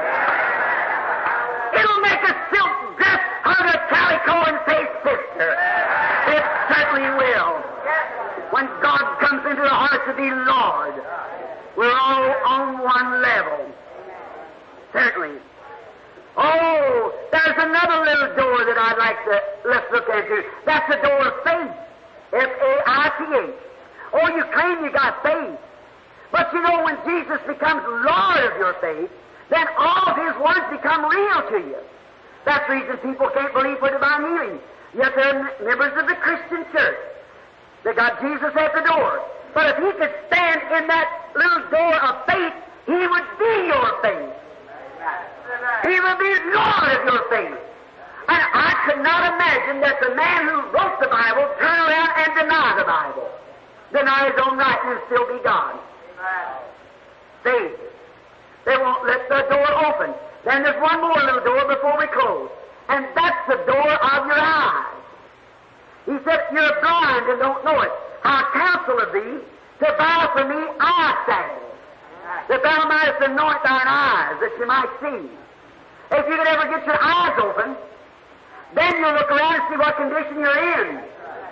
It'll make a silk dress hug a calico and say sister. It certainly will. When God comes into the hearts of the Lord, we're all on one level. Certainly. Oh, there's another little door that I'd like to let's look into. That's the door of faith. F-A-I-T-H. Oh, you claim you got faith. But you know, when Jesus becomes Lord of your faith, then all of His words become real to you. That's the reason people can't believe for divine healing. Yet they're members of the Christian church. They got Jesus at the door. But if He could stand in that little door of faith, He would be your faith. He would be Lord of your faith. And I could not imagine that the man who wrote the Bible turn around and deny the Bible. Deny his own right and still be God. Faith. They won't let the door open. Then there's one more little door before we close. And that's the door of your eyes. He said, "You're blind and don't know it. I counsel of thee to buy for me eye salve, that thou mightest anoint thine eyes, that you might see." If you could ever get your eyes open, then you'll look around and see what condition you're in.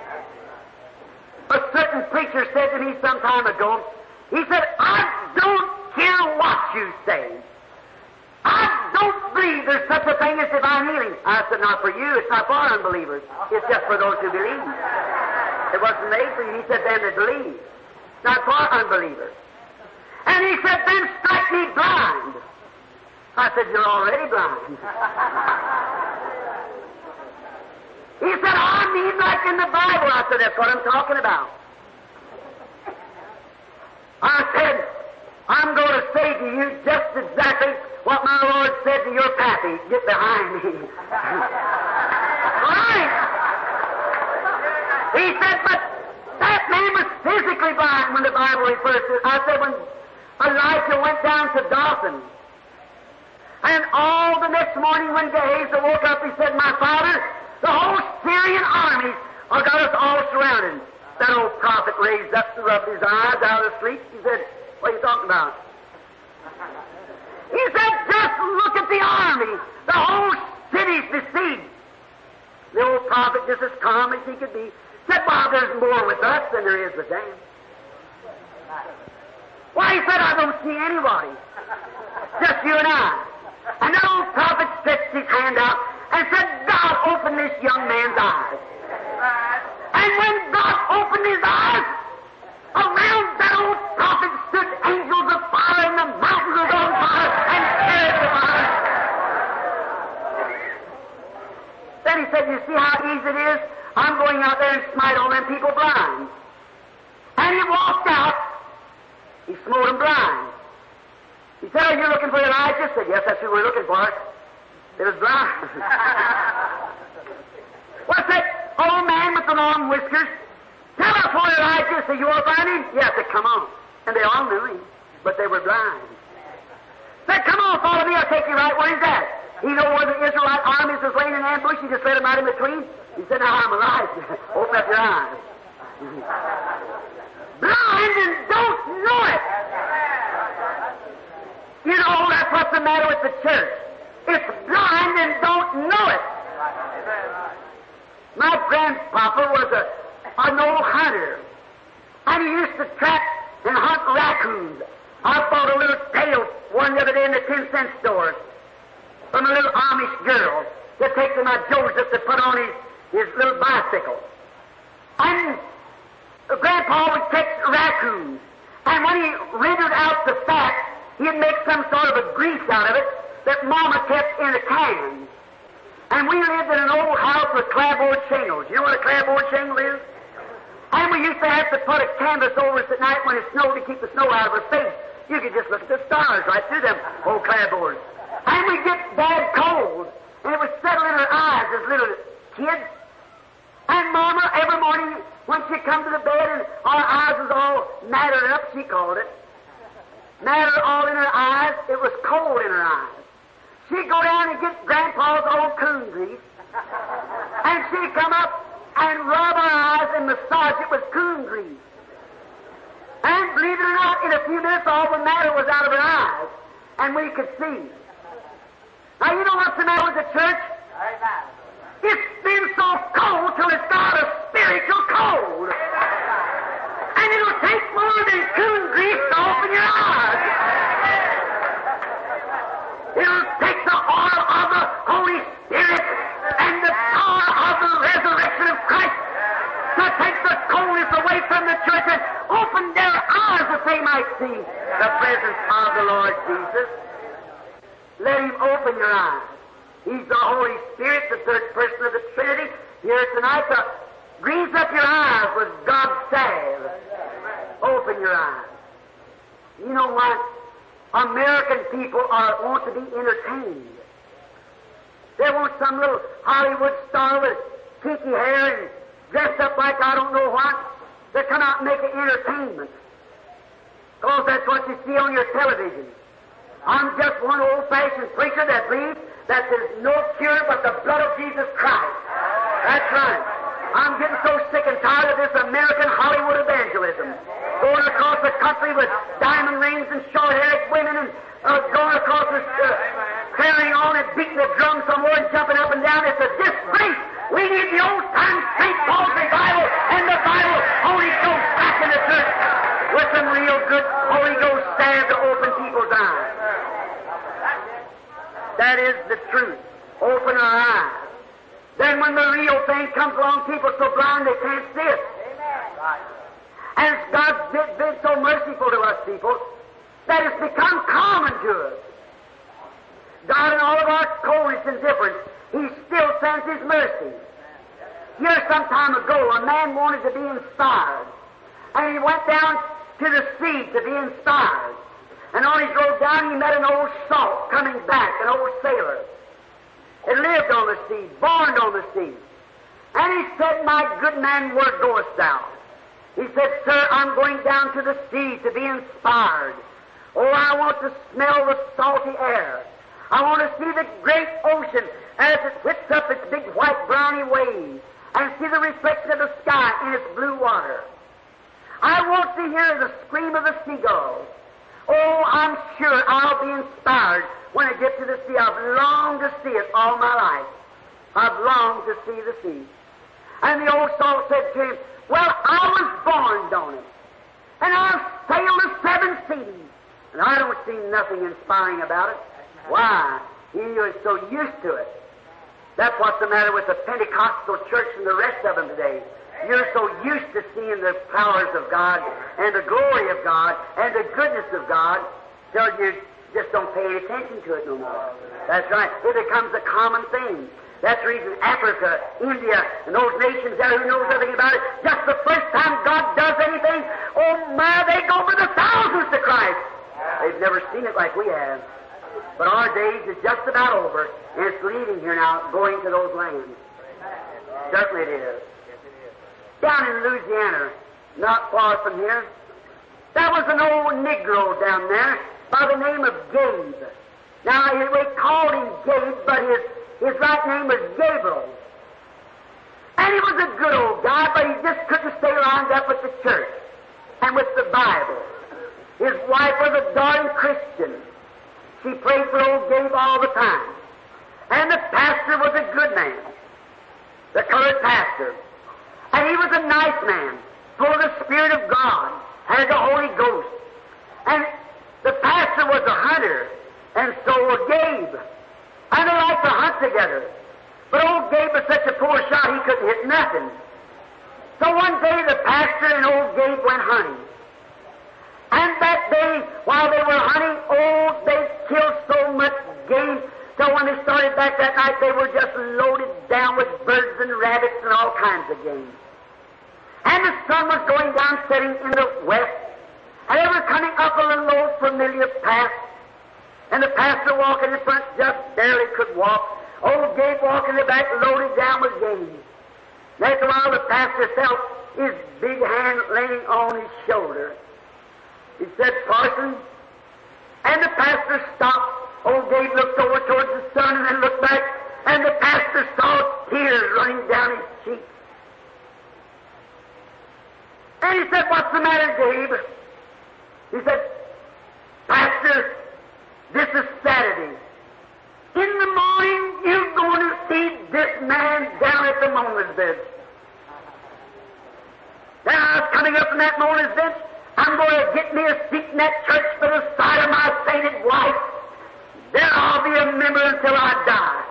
A certain preacher said to me some time ago, he said, "I don't care what you say. I don't believe there's such a thing as divine healing." I said, "Not for you. It's not for unbelievers. It's just for those who believe. It wasn't made for you." He said, "Them that believe. Not for unbelievers." And he said, "Then strike me blind." I said, "You're already blind." He said, "I mean like in the Bible." I said, "That's what I'm talking about." I said, "I'm going to say to you just exactly what my Lord said to your pappy. Get behind me." Right. He said, "But that man was physically blind when the Bible refers to it." I said, Elijah went down to Dothan. And all the next morning when Gehazi woke up, he said, "My father, the whole Syrian armies have got us all surrounded." That old prophet raised up and rubbed his eyes out of sleep. He said, "What are you talking about?" He said, "Just look at the army. The whole city's besieged." The old prophet, just as calm as he could be, said, "Well, there's more with us than there is with them." Why, he said, "I don't see anybody. Just you and I." And the old prophet stretched his hand out and said, "God, open this young man's eyes." And when God opened his eyes, around that old prophet stood angels of fire, and the mountains was on fire, and chariots of fire. Then he said, "You see how easy it is? I'm going out there and smite all them people blind." And he walked out. He smote them blind. He said, "Are you looking for Elijah?" I said, "Yes, that's who we're looking for." It was blind. What's that old man with the long whiskers? "Tell us where Elijah is." I said, "You want to find him?" Yes, I said, "Come on." And they all knew him, but they were blind. I said, "Come on, follow me. I'll take you right where he's at." He know where the Israelite armies was laying in ambush. He just let him out in between. He said, "Now I'm Elijah." Open up your eyes. Blind and don't know it. You know, that's what's the matter with the church. It's blind and don't know it. My grandpapa was an old hunter, and he used to trap and hunt raccoons. I bought a little tail one the other day in the 10-cent store from a little Amish girl to take to my Joseph to put on his little bicycle. And Grandpa would catch raccoons, and when he rendered out the fat, he'd make some sort of a grease out of it that Mama kept in a can. And we lived in an old house with clapboard shingles. You know what a clapboard shingle is? And we used to have to put a canvas over us at night when it snowed to keep the snow out of our face. You could just look at the stars right through them old clapboards. And we'd get bad cold, and it would settle in our eyes as little kids. And Mama, every morning, when she'd come to the bed and our eyes was all matted up, she called it, matted all in her eyes, it was cold in her eyes. She'd go down and get Grandpa's old coon grease, and she'd come up and rub her eyes and massage it with coon grease. And believe it or not, in a few minutes all the matter was out of her eyes, and we could see. Now, you know what's the matter with the church? It's been so cold till it's got a spiritual cold. And it'll take more than coon grease to open your eyes. It'll take the oil of the Holy Spirit and the power of the resurrection of Christ to take the coldness away from the church and open their eyes that they might see the presence of the Lord Jesus. Let Him open your eyes. He's the Holy Spirit, the third person of the Trinity, here tonight to grease up your eyes with God's salve. Open your eyes. You know what? American people want to be entertained. They want some little Hollywood star with kinky hair and dressed up like I don't know what. They come out and make an entertainment. Because that's what you see on your television. I'm just one old-fashioned preacher that believes that there's no cure but the blood of Jesus Christ. That's right. I'm getting so sick and tired of this American Hollywood evangelism. Going across the country with diamond rings and short-haired women and going across this, carrying on and beating the drum somewhere and jumping up and down. It's a disgrace. We need the old-time St. Paul's revival and the Bible, Holy Ghost back in the church with some real good Holy Ghost salve to open people's eyes. That is the truth. Open our eyes. Then when the real thing comes along, people are so blind they can't see it. And God's been so merciful to us people that it's become common to us. God, in all of our coldness and difference, He still sends His mercy. Here some time ago, a man wanted to be inspired, and he went down to the sea to be inspired. And on his road down, he met an old salt coming back, an old sailor. It lived on the sea, born on the sea. And he said, "My good man, where goest thou?" He said, "Sir, I'm going down to the sea to be inspired. Oh, I want to smell the salty air. I want to see the great ocean as it whips up its big white browny waves and see the reflection of the sky in its blue water. I want to hear the scream of the seagulls. Oh, I'm sure I'll be inspired when I get to the sea. I've longed to see it all my life. I've longed to see the sea. And the old song said to him, well, I was born, don't it? And I've sailed the 7 seas. And I don't see nothing inspiring about it. Why? You're so used to it. That's what's the matter with the Pentecostal church and the rest of them today. You're so used to seeing the powers of God and the glory of God and the goodness of God till you just don't pay any attention to it no more. That's right. It becomes a common thing. That's the reason Africa, India, and those nations there who knows nothing about it, just the first time God does anything, oh my, they go for the thousands to Christ. They've never seen it like we have. But our days is just about over, and it's leaving here now, going to those lands. Certainly it is. Down in Louisiana, not far from here, there was an old Negro down there by the name of Gabe. Now, we called him Gabe, but his right name was Gabriel. And he was a good old guy, but he just couldn't stay lined up with the church and with the Bible. His wife was a darn Christian. She prayed for old Gabe all the time. And the pastor was a good man, the colored pastor. And he was a nice man, full of the Spirit of God, had the Holy Ghost. And the pastor was a hunter, and so was Gabe. And they liked to hunt together. But old Gabe was such a poor shot, he couldn't hit nothing. So one day the pastor and old Gabe went hunting. And that day, while they were hunting, oh, they killed so much game, so when they started back that night, they were just loaded down with birds and rabbits and all kinds of game. And the sun was going down, setting in the west, and they were coming up a little old familiar path, and the pastor walking in front just barely could walk. Old Gabe walking in the back, loaded down with game. And after a while, the pastor felt his big hand laying on his shoulder. He said, Parson, and the pastor stopped. Old Gabe looked over towards the sun and then looked back, and the pastor saw tears running down his cheeks. And he said, what's the matter, Gabe? He said, Pastor, this is Saturday. In the morning, you're going to see this man down at the mourner's bench. Then I was coming up from that mourner's bench. I'm going to get me a seat in that church by the side of my sainted wife. There I'll be a member until I die.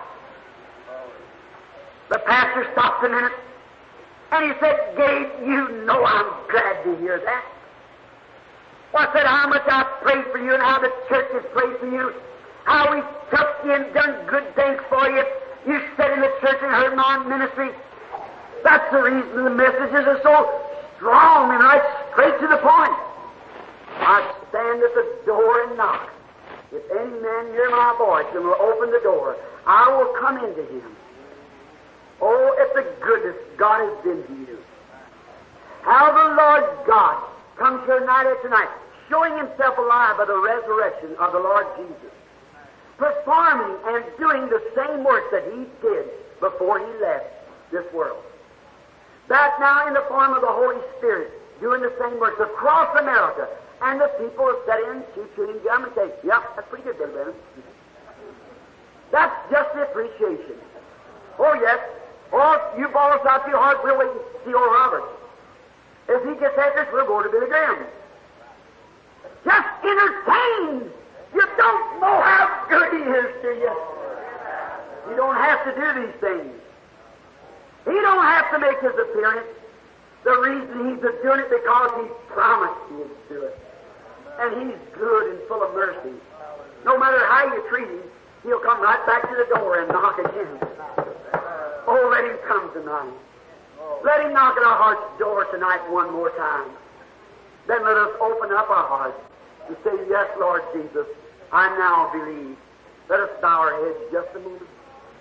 The pastor stopped a minute, and he said, Gabe, you know I'm glad to hear that. Well, I said how much I prayed for you and how the church has prayed for you, how we took you and done good things for you. You sat in the church and heard my ministry. That's the reason the messages are so strong and right straight to the point. I stand at the door and knock. If any man hear my voice and will open the door, I will come into him. Oh, if the goodness God has been to you. How the Lord God comes here night after night, showing himself alive by the resurrection of the Lord Jesus, performing and doing the same work that he did before he left this world. Back now in the form of the Holy Spirit, doing the same works across America. And the people have sat in, chewing gum, and say, yep, that's pretty good, Billy Benham. That's just the appreciation. Oh, yes. Or if you ball us out too hard, we'll wait and see old Robert. If he gets at this, we'll go to Billy Graham. Just entertain. You don't know how good he is to you. You don't have to do these things. He don't have to make his appearance. The reason he's doing it because he promised he would do it. And he's good and full of mercy. No matter how you treat him, he'll come right back to the door and knock again. Oh, let him come tonight. Let him knock at our heart's door tonight one more time. Then let us open up our hearts and say, yes, Lord Jesus, I now believe. Let us bow our heads just a moment.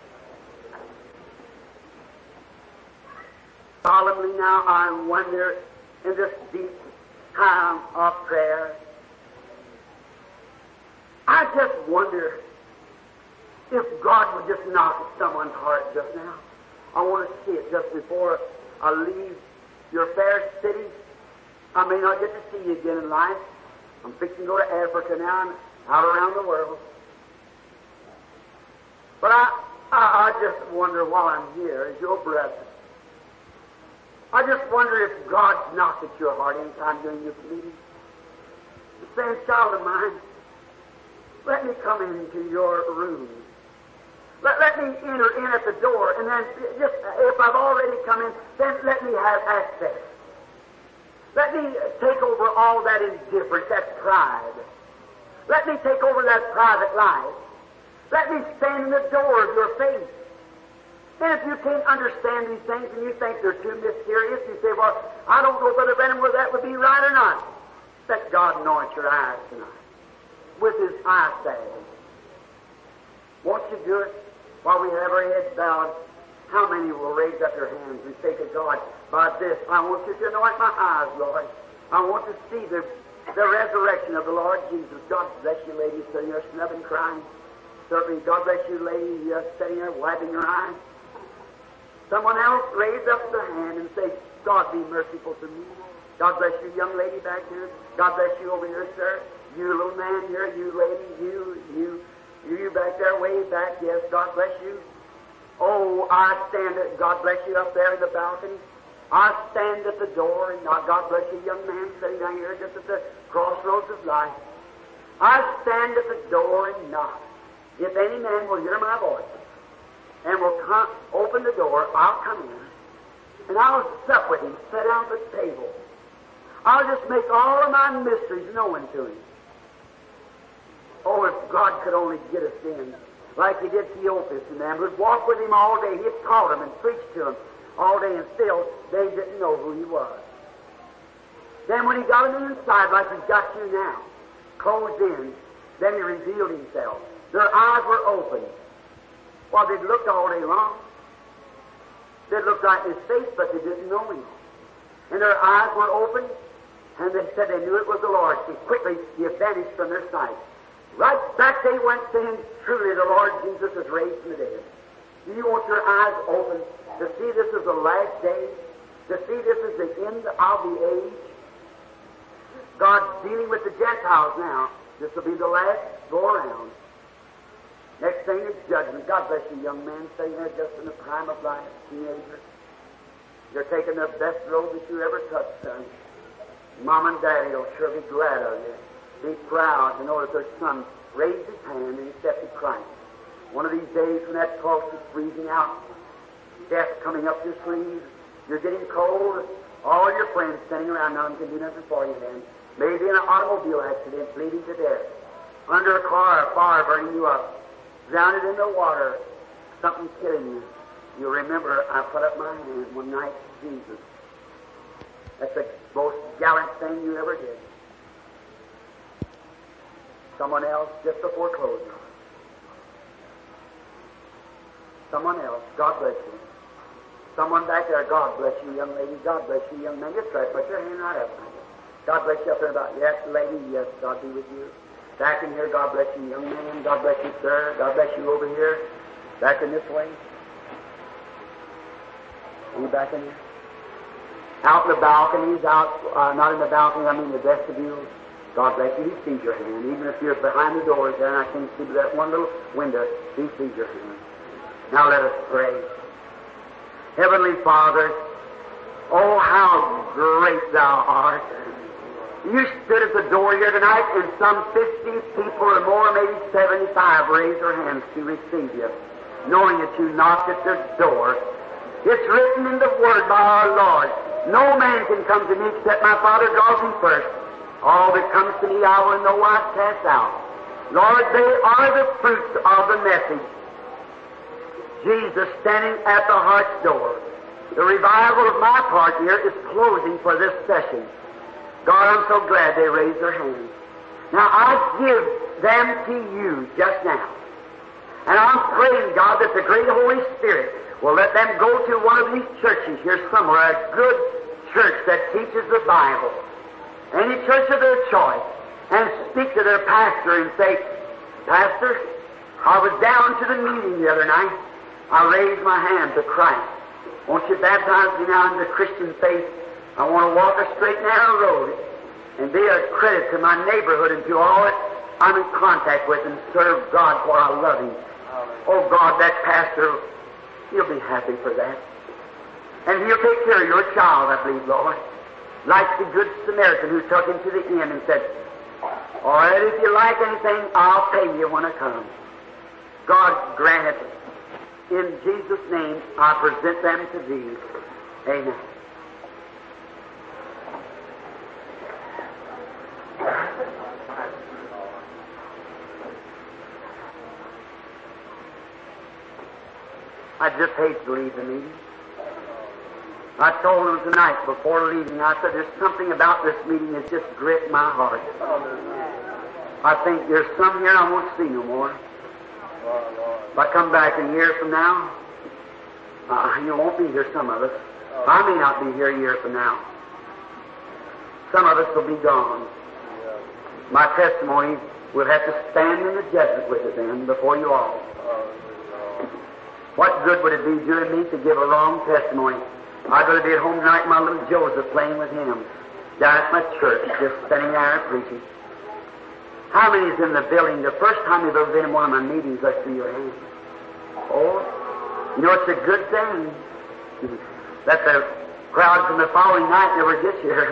Solemnly now I wonder in this deep time of prayer, I just wonder if God would just knock at someone's heart just now. I want to see it just before I leave your fair city. I may not get to see you again in life. I'm fixing to go to Africa now and out around the world. But I just wonder while I'm here as your brother. I just wonder if God's knocked at your heart any time during this meeting. Saying, child of mine, let me come into your room. Let me enter in at the door, and then just if I've already come in, then let me have access. Let me take over all that indifference, that pride. Let me take over that private life. Let me stand in the door of your faith. And if you can't understand these things and you think they're too mysterious, you say, well, I don't know, Brother Branham, whether that would be right or not. Let God anoint your eyes tonight with His eye salve. Won't you do it while we have our heads bowed? How many will raise up their hands and say to God, by this, I want you to anoint my eyes, Lord. I want to see the resurrection of the Lord Jesus. God bless you, ladies, sitting there snubbing, crying. Certainly, God bless you, ladies, sitting there wiping your eyes. Someone else raise up their hand and say, God be merciful to me. God bless you, young lady back here. God bless you over here, sir. You little man here, you lady, you back there, way back. Yes, God bless you. Oh, I stand at, God bless you up there in the balcony. I stand at the door, and God bless you, young man sitting down here just at the crossroads of life. I stand at the door and knock. If any man will hear my voice and will come, open the door, I'll come in, and I'll sup with him, sit down at the table. I'll just make all of my mysteries known to him. Oh, if God could only get us in, like He did Theophilus and them, would walk with him all day. He'd taught them and preached to them all day, and still they didn't know who He was. Then when He got them inside, like He's got you now, closed in, then He revealed Himself. Their eyes were open. Well, they'd looked all day long. They'd looked right in His face, but they didn't know Him. And their eyes were open, and they said they knew it was the Lord. So quickly, He vanished from their sight. Right back they went, saying, truly the Lord Jesus is raised from the dead. Do you want your eyes open to see this is the last day? To see this is the end of the age? God's dealing with the Gentiles now. This will be the last go-around. Next thing is judgment. God bless you, young man, sitting there just in the prime of life, teenager. You're taking the best road that you ever touched, son. Mom and Daddy will sure be glad of you. Be proud to know that their son raised his hand and accepted Christ. One of these days when that pulse is freezing out, death coming up your sleeves, you're getting cold, all your friends standing around, none can do nothing for you then. Maybe in an automobile accident, bleeding to death. Under a car, a fire burning you up. Drowned in the water, something killing you. You'll remember I put up my hand one night to Jesus. That's the most gallant thing you ever did. Someone else just before closing. Someone else, God bless you. Someone back there, God bless you, young lady. God bless you, young man. Just try to put your hand right up. God bless you up there about, yes, lady, yes, God be with you. Back in here, God bless you, young man. God bless you, sir. God bless you over here. Back in this way. Are you back in here? Out in the balconies, not in the balcony, I mean the vestibule. God bless you. He sees your hand. Even if you're behind the doors there and I can't see that one little window, He sees your hand. Now let us pray. Heavenly Father, oh, how great Thou art. You stood at the door here tonight, and some 50 people or more, maybe 75, raised their hands to receive You, knowing that You knocked at their door. It's written in the Word by our Lord, no man can come to Me except My Father draws him first. All that comes to Me I will in no wise cast out. Lord, they are the fruits of the message. Jesus standing at the heart's door. The revival of my part here is closing for this session. God, I'm so glad they raised their hands. Now, I give them to You just now. And I'm praying, God, that the great Holy Spirit will let them go to one of these churches here somewhere, a good church that teaches the Bible, any church of their choice, and speak to their pastor and say, Pastor, I was down to the meeting the other night. I raised my hand to Christ. Won't you baptize me now into Christian faith? I want to walk a straight, narrow road and be a credit to my neighborhood and to all that I'm in contact with and serve God for I love Him. Oh God, that pastor, he'll be happy for that. And he'll take care of your child, I believe, Lord. Like the Good Samaritan who took him to the inn and said, all right, if you like anything, I'll pay you when I come. God grant it. In Jesus' name, I present them to Thee. Amen. I just hate to leave the meeting. I told them tonight before leaving, I said, there's something about this meeting that just gripped my heart. I think there's some here I won't see no more. If I come back a year from now, you won't be here, some of us. I may not be here a year from now. Some of us will be gone. My testimony will have to stand in the judgment with it then before you all. What good would it be doing me to give a wrong testimony? I'd rather be at home tonight, my little Joseph playing with him down at my church, just standing there and preaching. How many is in the building? The first time you've ever been in one of my meetings, let's see your hand. Oh, you know, it's a good thing that the crowd from the following night never gets here.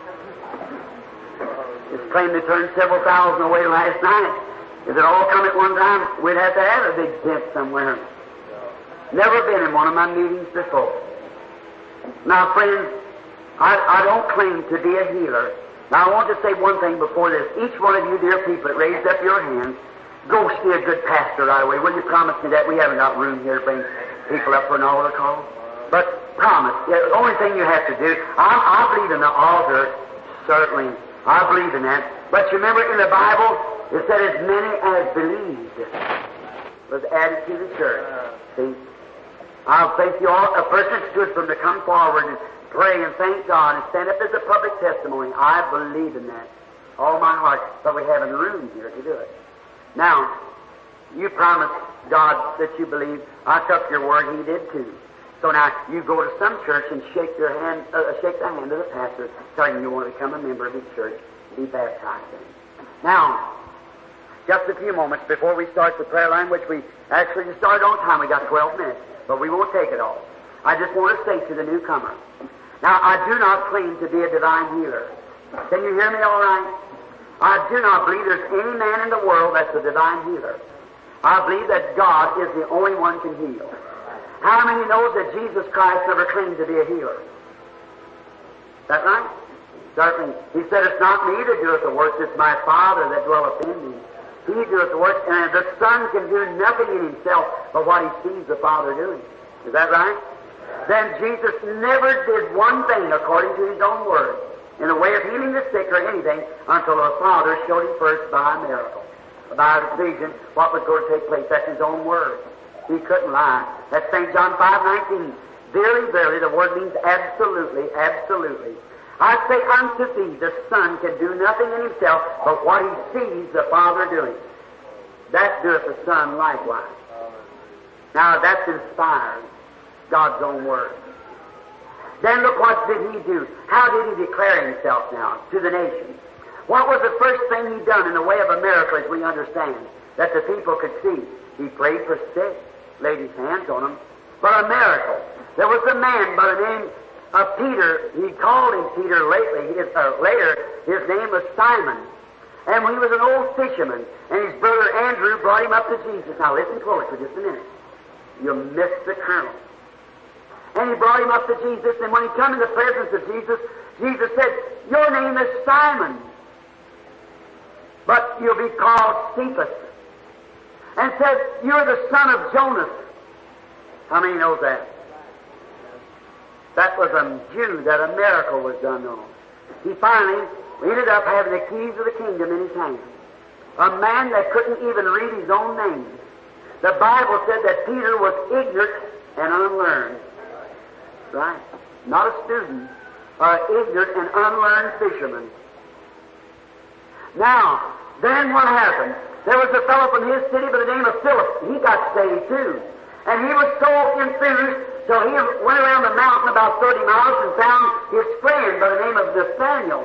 It's claimed they turned several thousand away last night. If it all come at one time, we'd have to have a big tent somewhere. Never been in one of my meetings before. Now, friends, I don't claim to be a healer. Now, I want to say one thing before this. Each one of you, dear people, that raised up your hands, go see a good pastor right away. Will you promise me that? We haven't got room here to bring people up for an altar call. But promise. The only thing you have to do, I believe in the altar, certainly. I believe in that. But you remember in the Bible, it said as many as believed was added to the church. See? I'll thank you all. A person that's good for them to come forward and pray and thank God and stand up as a public testimony. I believe in that. All my heart. But we haven't room here to do it. Now, you promised God that you believe. I took your word. He did too. So now you go to some church and shake the hand of the pastor, telling him you want to become a member of his church, be baptized in. Now, just a few moments before we start the prayer line, which we actually just started on time. We got 12 minutes. But we won't take it all. I just want to say to the newcomer, now I do not claim to be a divine healer. Can you hear me all right? I do not believe there's any man in the world that's a divine healer. I believe that God is the only one can heal. How many knows that Jesus Christ never claimed to be a healer? Is that right? Certainly. He said, it's not me that doeth the works, it's my Father that dwelleth in me. He doeth the work, and the Son can do nothing in himself but what he sees the Father doing. Is that right? Then Jesus never did one thing according to his own word in the way of healing the sick or anything until the Father showed him first by a miracle, by a vision, what was going to take place. That's his own word. He couldn't lie. That's St. John 5:19. Verily, verily, the word means absolutely, absolutely. I say unto thee, the Son can do nothing in himself but what he sees the Father doing. That doeth the Son likewise. Now that's inspired, God's own word. Then look, what did he do? How did he declare himself now to the nation? What was the first thing he done in the way of a miracle, as we understand, that the people could see? He prayed for sick, laid his hands on them. But a miracle. There was a man by the name of Peter. He called him Peter later. His name was Simon. And he was an old fisherman. And his brother Andrew brought him up to Jesus. Now listen close for just a minute. You'll miss the kernel. And he brought him up to Jesus. And when he came in the presence of Jesus, Jesus said, your name is Simon, but you'll be called Cephas. And said, you're the son of Jonas. How many knows that? That was a Jew that a miracle was done on. He finally ended up having the keys of the kingdom in his hand. A man that couldn't even read his own name. The Bible said that Peter was ignorant and unlearned. Right? Not a student, ignorant and unlearned fisherman. Now, then what happened? There was a fellow from his city by the name of Philip. He got saved too. And he was so enthused, so he went around the mountain about 30 miles and found his friend by the name of Nathaniel.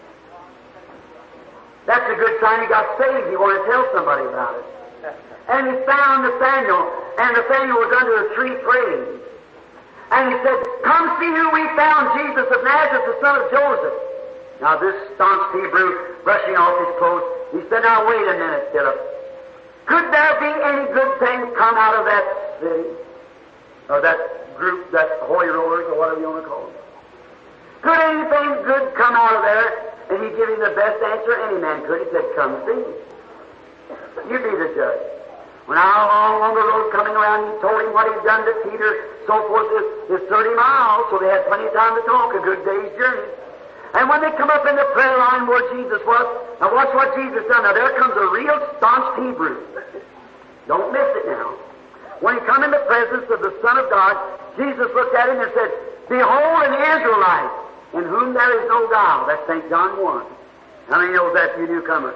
That's a good sign he got saved. He wanted to tell somebody about it. And he found Nathaniel, and Nathaniel was under a tree praying. And he said, "Come see who we found, Jesus of Nazareth, the son of Joseph." Now this staunch Hebrew, brushing off his clothes, he said, "Now wait a minute, Philip. Could there be any good things come out of that city? Or that group, that holy rollers, or whatever you want to call them? Could anything good come out of there?" And he gave him the best answer any man could. He said, "Come see. You be the judge." When along on the road coming around, he told him what he'd done to Peter, so forth. It's 30 miles, so they had plenty of time to talk, a good day's journey. And when they come up in the prayer line where Jesus was, now watch what Jesus done. Now there comes a real staunch Hebrew. Don't miss it now. When he come in the presence of the Son of God, Jesus looked at him and said, "Behold an Israelite, in whom there is no guile." That's St. John 1. How many knows that, you newcomers?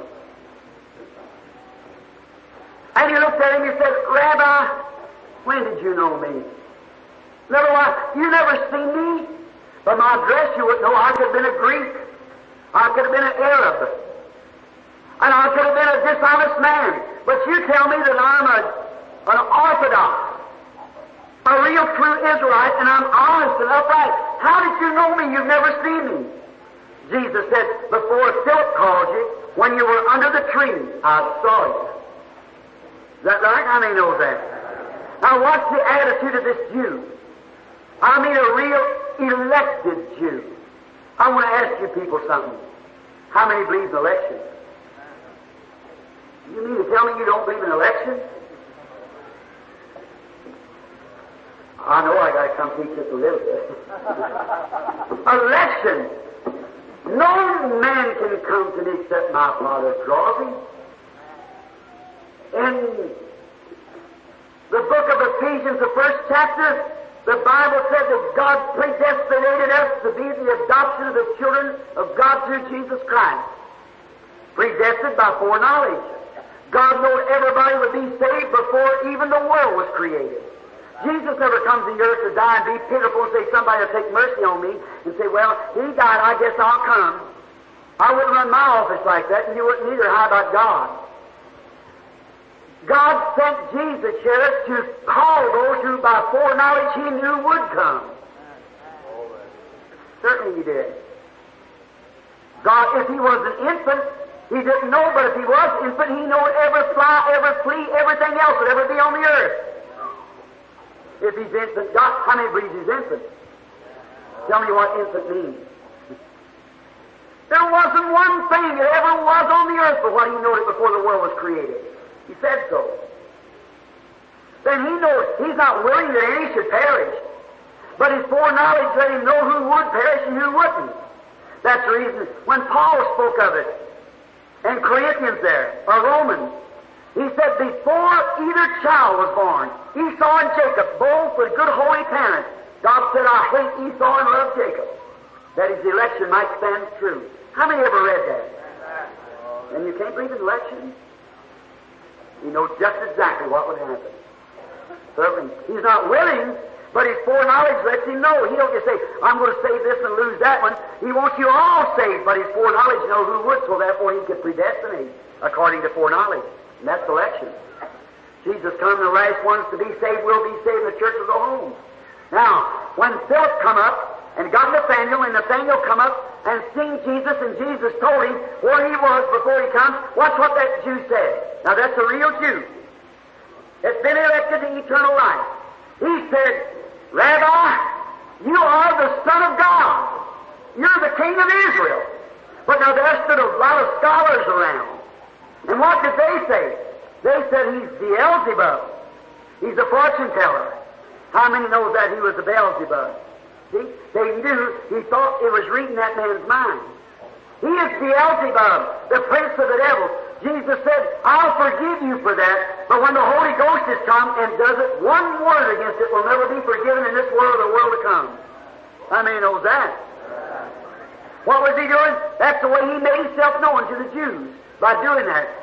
And he looked at him and said, "Rabbi, when did you know me?" Little while, you never seen me. By my dress, you would know I could have been a Greek. I could have been an Arab. And I could have been a dishonest man. But you tell me that I'm an Orthodox, a real true Israelite, and I'm honest and upright. How did you know me? You've never seen me. Jesus said, "Before Philip called you, when you were under the tree, I saw you." Is that right? How many know that? Now what's the attitude of this Jew? I mean a real elected Jew. I want to ask you people something. How many believe in election? You mean to tell me you don't believe in election? I know I got to come teach just a little bit. Election. No man can come to me except my Father draws him. In the book of Ephesians, the 1st chapter, the Bible said that God predestinated us to be the adoption of the children of God through Jesus Christ. Predestined by foreknowledge. God knew everybody would be saved before even the world was created. Jesus never comes to the earth to die and be pitiful and say, "Somebody will take mercy on me," and say, "Well, he died, I guess I'll come." I wouldn't run my office like that, and you wouldn't either. How about God? God sent Jesus here to call those who by foreknowledge He knew would come. Certainly He did. God, if He was an infant, He didn't know, but if He was an infant, He knew every fly, every flea, everything else that ever be on the earth. If He's infant, God, how many believes He's infant? Tell me what infant means. There wasn't one thing that ever was on the earth but what He knew it before the world was created. He said so. Then He knows He's not willing that any should perish, but His foreknowledge let Him know who would perish and who wouldn't. That's the reason when Paul spoke of it in Corinthians there, or Romans, he said, "Before either child was born, Esau and Jacob, both were good holy parents. God said, I hate Esau and love Jacob, that His election might stand true." How many ever read that? And you can't believe in election? You know just exactly what would happen. Certainly, He's not willing, but His foreknowledge lets Him know. He don't just say, "I'm going to save this and lose that one." He wants you all saved, but His foreknowledge knows who would, so therefore He could predestinate according to foreknowledge. And that's election. Jesus come, the last ones to be saved will be saved, and the church will go home. Now, when Philip come up and got Nathaniel, and Nathaniel come up and seen Jesus, and Jesus told him where he was before he comes, watch what that Jew said. Now that's a real Jew. It's been elected to eternal life. He said, "Rabbi, you are the Son of God. You're the King of Israel." But now there stood a lot of scholars around. And what did they say? They said he's Beelzebub. He's a fortune teller. How many know that he was a Beelzebub? See? They knew. He thought it was reading that man's mind. He is Beelzebub, the prince of the devils. Jesus said, "I'll forgive you for that, but when the Holy Ghost has come and does it, one word against it will never be forgiven in this world or the world to come." How many knows that? What was He doing? That's the way He made Himself known to the Jews, by doing that.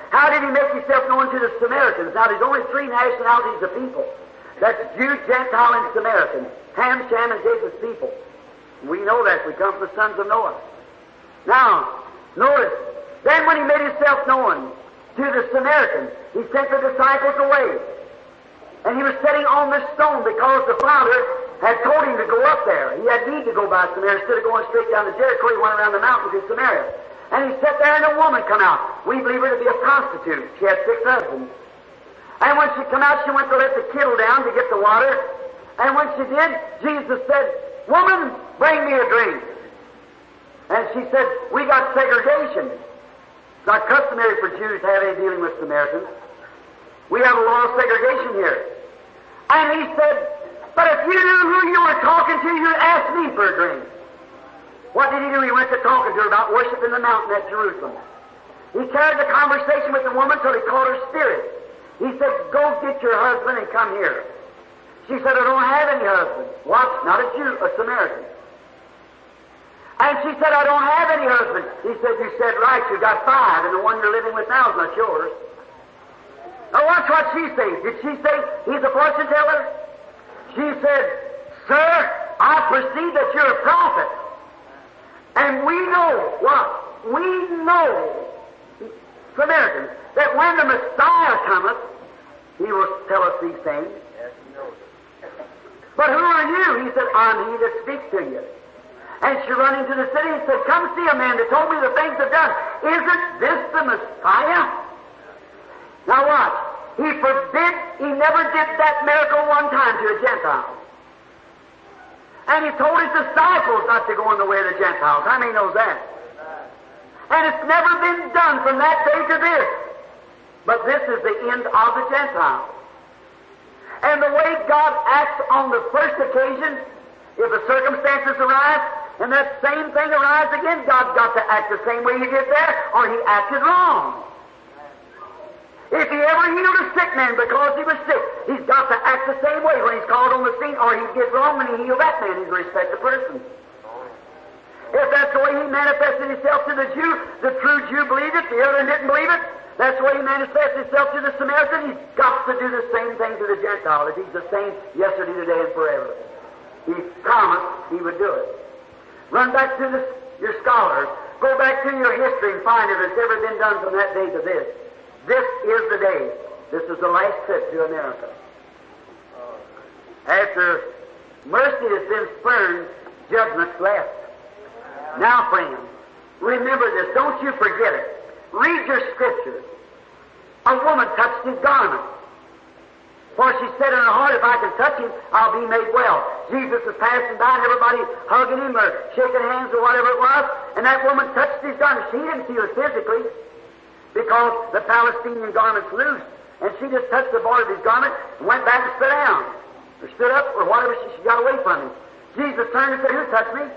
How did he make himself known to the Samaritans? Now, there's only three nationalities of people. That's Jew, Gentile, and Samaritan. Ham, Shem, and Japheth's people. We know that. We come from the sons of Noah. Now, notice, then when he made himself known to the Samaritans, he sent the disciples away. And he was sitting on the stone because the Father had told him to go up there. He had need to go by Samaria. Instead of going straight down to Jericho, he went around the mountain to Samaria. And he sat there and a woman come out. We believe her to be a prostitute. She had 6 husbands. And when she come out, she went to let the kettle down to get the water. And when she did, Jesus said, "Woman, bring me a drink." And she said, "We got segregation. It's not customary for Jews to have any dealing with Samaritans. We have a law of segregation here." And he said, "But if you knew who you were talking to, you'd ask me for a drink." What did he do? He went to talking to her about worshiping the mountain at Jerusalem. He carried the conversation with the woman till he caught her spirit. He said, "Go get your husband and come here." She said, "I don't have any husband." What? Not a Jew, a Samaritan. And she said, "I don't have any husband." He said, "You said right, you got 5, and the one you're living with now is not yours." Now watch what she says. Did she say he's a fortune teller? She said, "Sir, I perceive that you're a prophet. And we know what? We know, Samaritans, that when the Messiah cometh, he will tell us these things. But who are you?" He said, "I'm he that speaks to you." And she run into the city and said, "Come see a man that told me the things I've done. Isn't this the Messiah?" Now watch. He never did that miracle one time to a Gentile. And he told his disciples not to go in the way of the Gentiles. How many knows that? And it's never been done from that day to this. But this is the end of the Gentiles. And the way God acts on the first occasion, if the circumstances arise, and that same thing arises again, God's got to act the same way he did there, or he acted wrong. If he ever healed a sick man because he was sick, he's got to act the same way when he's called on the scene, or he did wrong when he healed that man. He's a respected person. If that's the way he manifested himself to the Jew, the true Jew believed it, the other didn't believe it. That's the way he manifested himself to the Samaritan. He's got to do the same thing to the Gentile. If he's the same yesterday, today, and forever. He promised he would do it. Run back to your scholars. Go back to your history and find if it's ever been done from that day to this. This is the day. This is the last trip to America. After mercy has been spurned, judgment's left. Now, friends, remember this. Don't you forget it. Read your scriptures. A woman touched his garment. For she said in her heart, "If I can touch him, I'll be made well." Jesus was passing by and everybody hugging him or shaking hands or whatever it was, and that woman touched his garment. She didn't feel it physically because the Palestinian garment's loose, and she just touched the border of his garment and went back and sat down, or stood up, or whatever she got away from him. Jesus turned and said, "Who touched me?"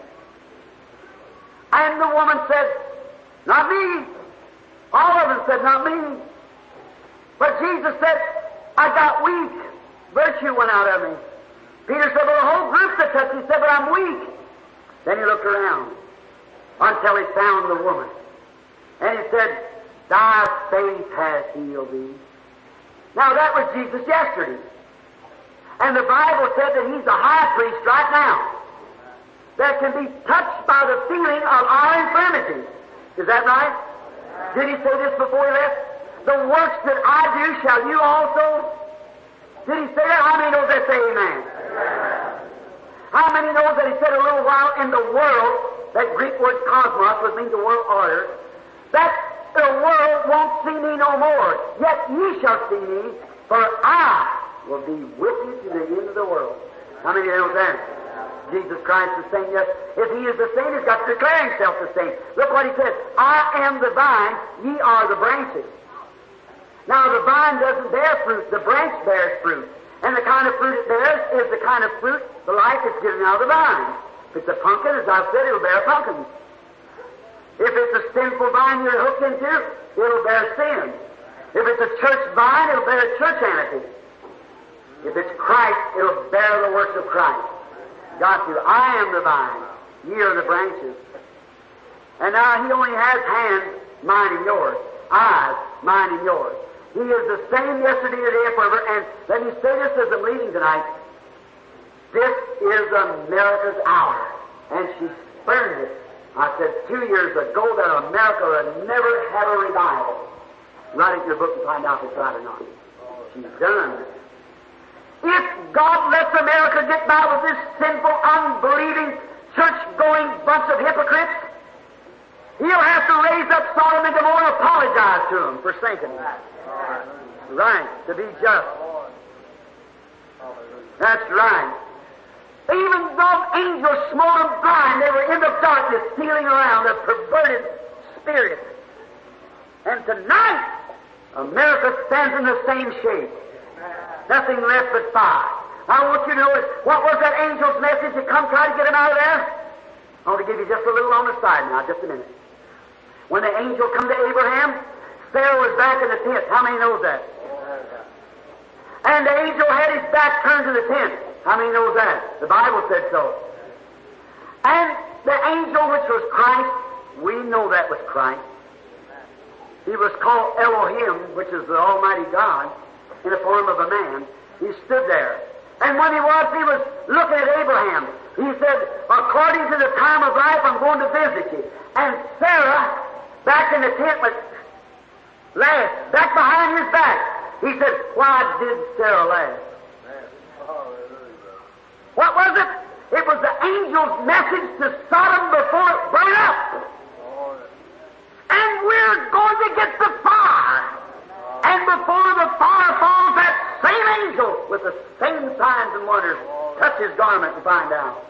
And the woman said, "Not me." All of them said, "Not me." But Jesus said, "I got weak. Virtue went out of me." Peter said, "Well, the whole group that touched me said, but I'm weak." Then he looked around until he found the woman. And he said, "Thy faith has healed thee." Now that was Jesus yesterday. And the Bible said that he's the high priest right now that can be touched by the feeling of our infirmities. Is that right? Did he say this before he left? "The works that I do shall you also." Did he say that? How many knows that? Say amen. How many knows that he said a little while in the world, that Greek word cosmos, which means the world order, that the world won't see me no more, yet ye shall see me, for I will be with you to the end of the world. How many knows that? Jesus Christ is the same. Yes, if he is the same, he's got to declare himself the same. Look what he says, "I am the vine, ye are the branches." Now the vine doesn't bear fruit, the branch bears fruit. And the kind of fruit it bears is the kind of fruit, the life that's given out of the vine. If it's a pumpkin, as I've said, it'll bear pumpkins. If it's a sinful vine you're hooked into, it'll bear sin. If it's a church vine, it'll bear churchanity. If it's Christ, it'll bear the works of Christ. Got to. I am the vine, ye are the branches. And now he only has hands, mine and yours, eyes, mine and yours. He is the same yesterday, today, and forever. And let me say this as I'm leaving tonight. This is America's hour. And she spurned it. I said 2 years ago that America would never have a revival. Write it in your book and find out if it's right or not. She's done. If God lets America get by with this sinful, unbelieving, church-going bunch of hypocrites, He'll have to raise up Sodom and Gomorrah and apologize to them for sinking. Right, to be just. That's right. Even those angels smote them blind. They were in the darkness, stealing around, a perverted spirit. And tonight, America stands in the same shape. Nothing left but fire. I want you to know what was that angel's message to come try to get him out of there? I want to give you just a little on the side now, just a minute. When the angel come to Abraham, Sarah was back in the tent. How many knows that? And the angel had his back turned to the tent. How many knows that? The Bible said so. And the angel, which was Christ, we know that was Christ. He was called Elohim, which is the Almighty God, in the form of a man. He stood there. And when he was looking at Abraham. He said, according to the time of life, I'm going to visit you. And Sarah, back in the tent, laughed, back behind his back. He said, why did Sarah laugh? What was it? It was the angel's message to Sodom before it burned up. And we're going to get the fire. And before the fire falls, that same angel with the same signs and wonders touch his garment to find out.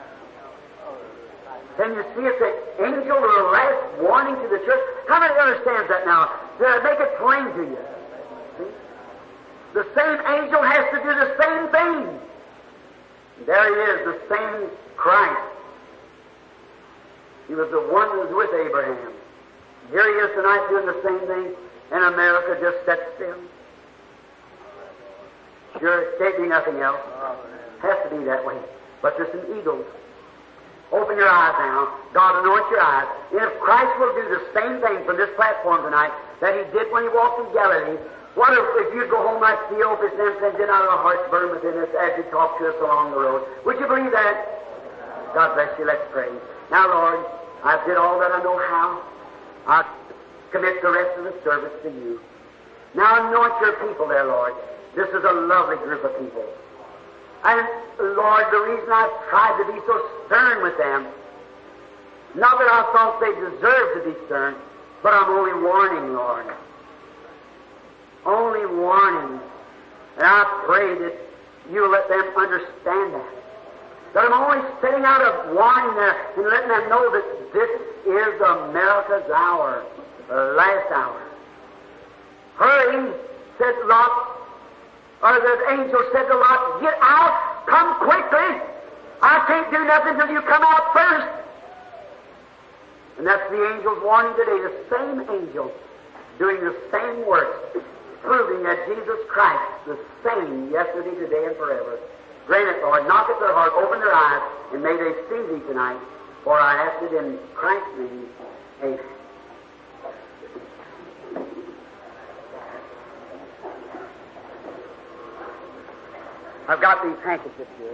Can you see it? The angel of the last warning to the church. How many understands that now? Make it plain to you. See? The same angel has to do the same thing. There he is, the same Christ. He was the one who was with Abraham. Here he is tonight doing the same thing, and America just sits still. Sure, it can't be nothing else. Has to be that way. But there's some eagles. Open your eyes now. God, anoint your eyes. And if Christ will do the same thing from this platform tonight that He did when He walked in Galilee, what if you'd go home like Theophilus and did out of our hearts burn within us as you talk to us along the road? Would you believe that? God bless you. Let's pray. Now, Lord, I did all that I know how. I commit the rest of the service to you. Now anoint your people there, Lord. This is a lovely group of people. And, Lord, the reason I've tried to be so stern with them, not that I thought they deserved to be stern, but I'm only warning, Lord. Only warning. And I pray that you'll let them understand that. That I'm only setting out a warning there and letting them know that this is America's hour, the last hour. Hurry, said Lot, or the angel said to Lot, get out, come quickly. I can't do nothing till you come out first. And that's the angel's warning today, the same angel doing the same work, proving that Jesus Christ is the same yesterday, today, and forever. Grant it, Lord. Knock at their heart, open their eyes, and may they see Thee tonight. For I ask it in Christ's name. Amen. I've got these handkerchiefs here.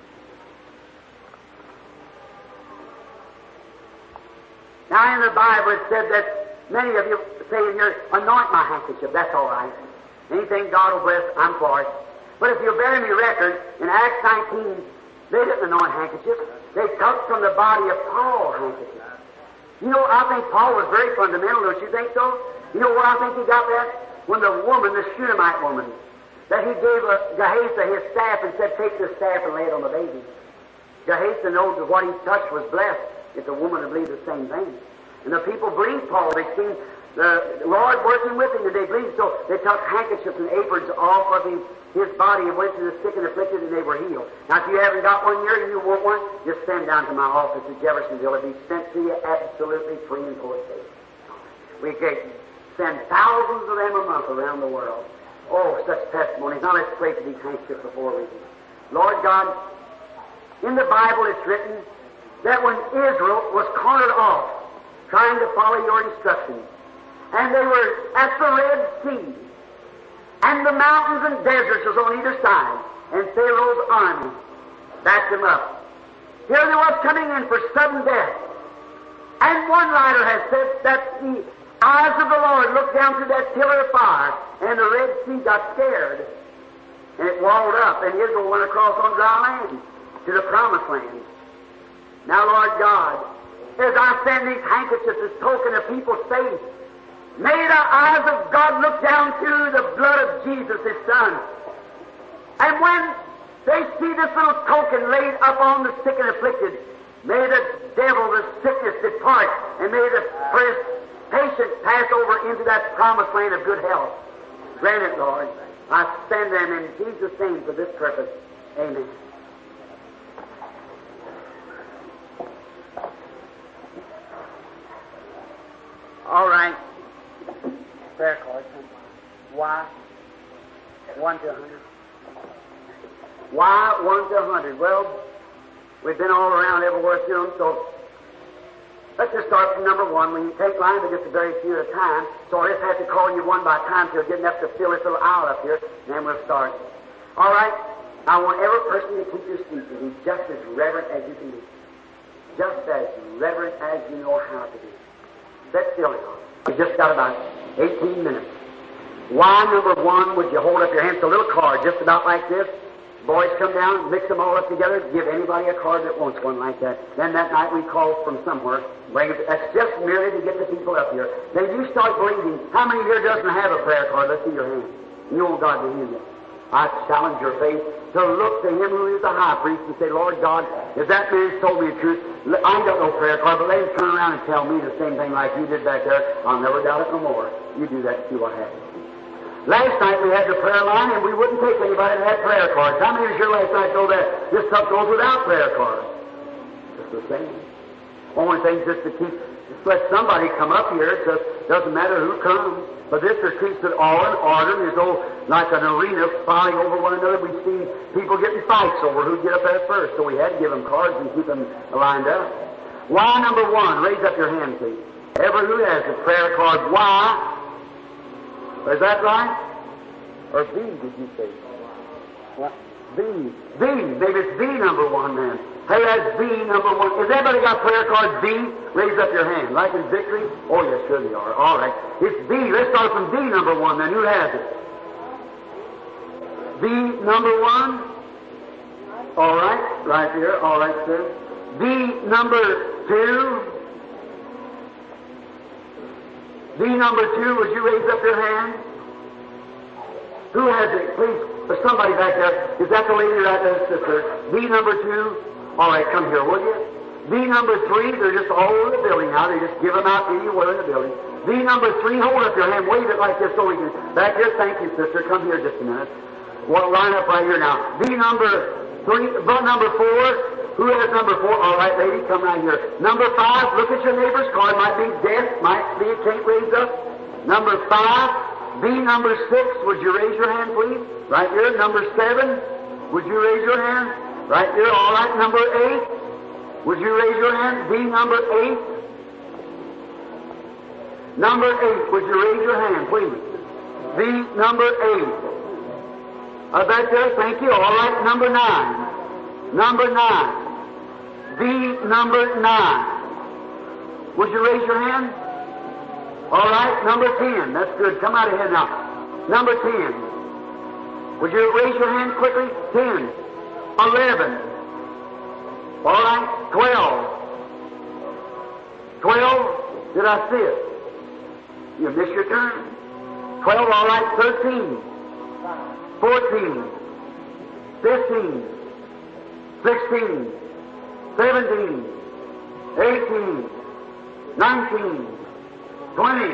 Now in the Bible it said that many of you say in here, anoint my handkerchief. That's all right. Anything God will bless, I'm for it. But if you'll bear me record, in Acts 19, they didn't anoint handkerchiefs. They took from the body of Paul handkerchiefs. You know, I think Paul was very fundamental, don't you think so? You know where I think he got that? When the woman, the Shunammite woman, that he gave Gehazi his staff and said, take this staff and lay it on the baby. Gehazi knows that what he touched was blessed if the woman would believe the same thing. And the people believed Paul. They seen the Lord working with him, and they believed. So they took handkerchiefs and aprons off of his body and went to the sick and afflicted, and they were healed. Now, if you haven't got one here and you want one, just send down to my office at Jeffersonville. It'll be sent to you absolutely free and for sale. We can send thousands of them a month around the world. Oh, such testimonies. Now let's pray for these handkerchiefs before we do. Lord God, in the Bible it's written that when Israel was cornered off, trying to follow your instructions, and they were at the Red Sea, and the mountains and deserts was on either side, and Pharaoh's army backed them up. Here they was coming in for sudden death. And one writer has said that the eyes of the Lord looked down through that pillar of fire, and the Red Sea got scared, and it walled up, and Israel went across on dry land to the Promised Land. Now, Lord God, as I send these handkerchiefs as token of people's faith, may the eyes of God look down through the blood of Jesus, His Son. And when they see this little token laid up on the sick and afflicted, may the devil, the sickness depart, and may the patient pass over into that promised land of good health. Grant it, Lord. I send them in Jesus' name for this purpose. Amen. All right. Prayer card. Why? 1 to 100. Why 1 to 100? Well, we've been all around everywhere through them, so let's just start from number 1. When you take lines, are just a very few at a time, so I just have to call you one by time till getting up to fill this little aisle up here, and then we'll start. All right? I want every person to keep your seat and be just as reverent as you can be. Just as reverent as you know how to be. Sit still now. We've just got about 18 minutes. Why, number 1, would you hold up your hand? It's a little card, just about like this. Boys come down, mix them all up together, give anybody a card that wants one like that. Then that night we call from somewhere, bring it. That's just merely to get the people up here. Then you start believing. How many here doesn't have a prayer card? Let's see your hand. You want God to hear you. I challenge your faith to look to Him who is the high priest and say, Lord God, if that man's told me the truth, I ain't got no prayer card, but let him turn around and tell me the same thing like you did back there. I'll never doubt it no more. You do that and see what happens. Last night we had the prayer line, and we wouldn't take anybody that had prayer cards. How many of you here last night know that this stuff goes without prayer cards? It's the same. Only thing just to keep, just let somebody come up here. It just doesn't matter who comes. But this just keeps it all in order. There's no, like an arena fighting over one another. We've seen people getting fights over who'd get up there first. So we had to give them cards and keep them lined up. Why, number 1? Raise up your hand, please. Everyone who has a prayer card, why? Is that right? Or B, did you say? What? B. Maybe it's B number 1 then. Hey, that's B number 1. Has everybody got prayer card B? Raise up your hand. Like in victory? Oh, yes, sure they are. All right. It's B. Let's start from B number 1 then. Who has it? B number 1? All right. Right here. All right, sir. B number 2? B number 2, would you raise up your hand? Who has it? Please, there's somebody back there. Is that the lady right there, sister? B number 2? All right, come here, will you? B number 3, they're just all over the building now. They just give them out anywhere in the building. B number 3, hold up your hand. Wave it like this so we can... Back here, thank you, sister. Come here just a minute. Well, line up right here now. B number 3, number 4... Who has number 4? All right, lady, come right here. Number 5, look at your neighbor's card. Might be deaf, might be it can't raise up. Number 5, B number 6, would you raise your hand, please? Right here. Number 7, would you raise your hand? Right here. All right. Number 8, would you raise your hand? B number 8. Number 8, would you raise your hand, please? B number 8. Back there, thank you. All right. Number 9. Number 9. B number 9. Would you raise your hand? All right, number 10. That's good. Come out ahead now. Number 10. Would you raise your hand quickly? 10. 11. All right, 12. 12. Did I see it? You missed your turn. 12. All right, 13. 14. 15. 16. 17, 18, 19, 20.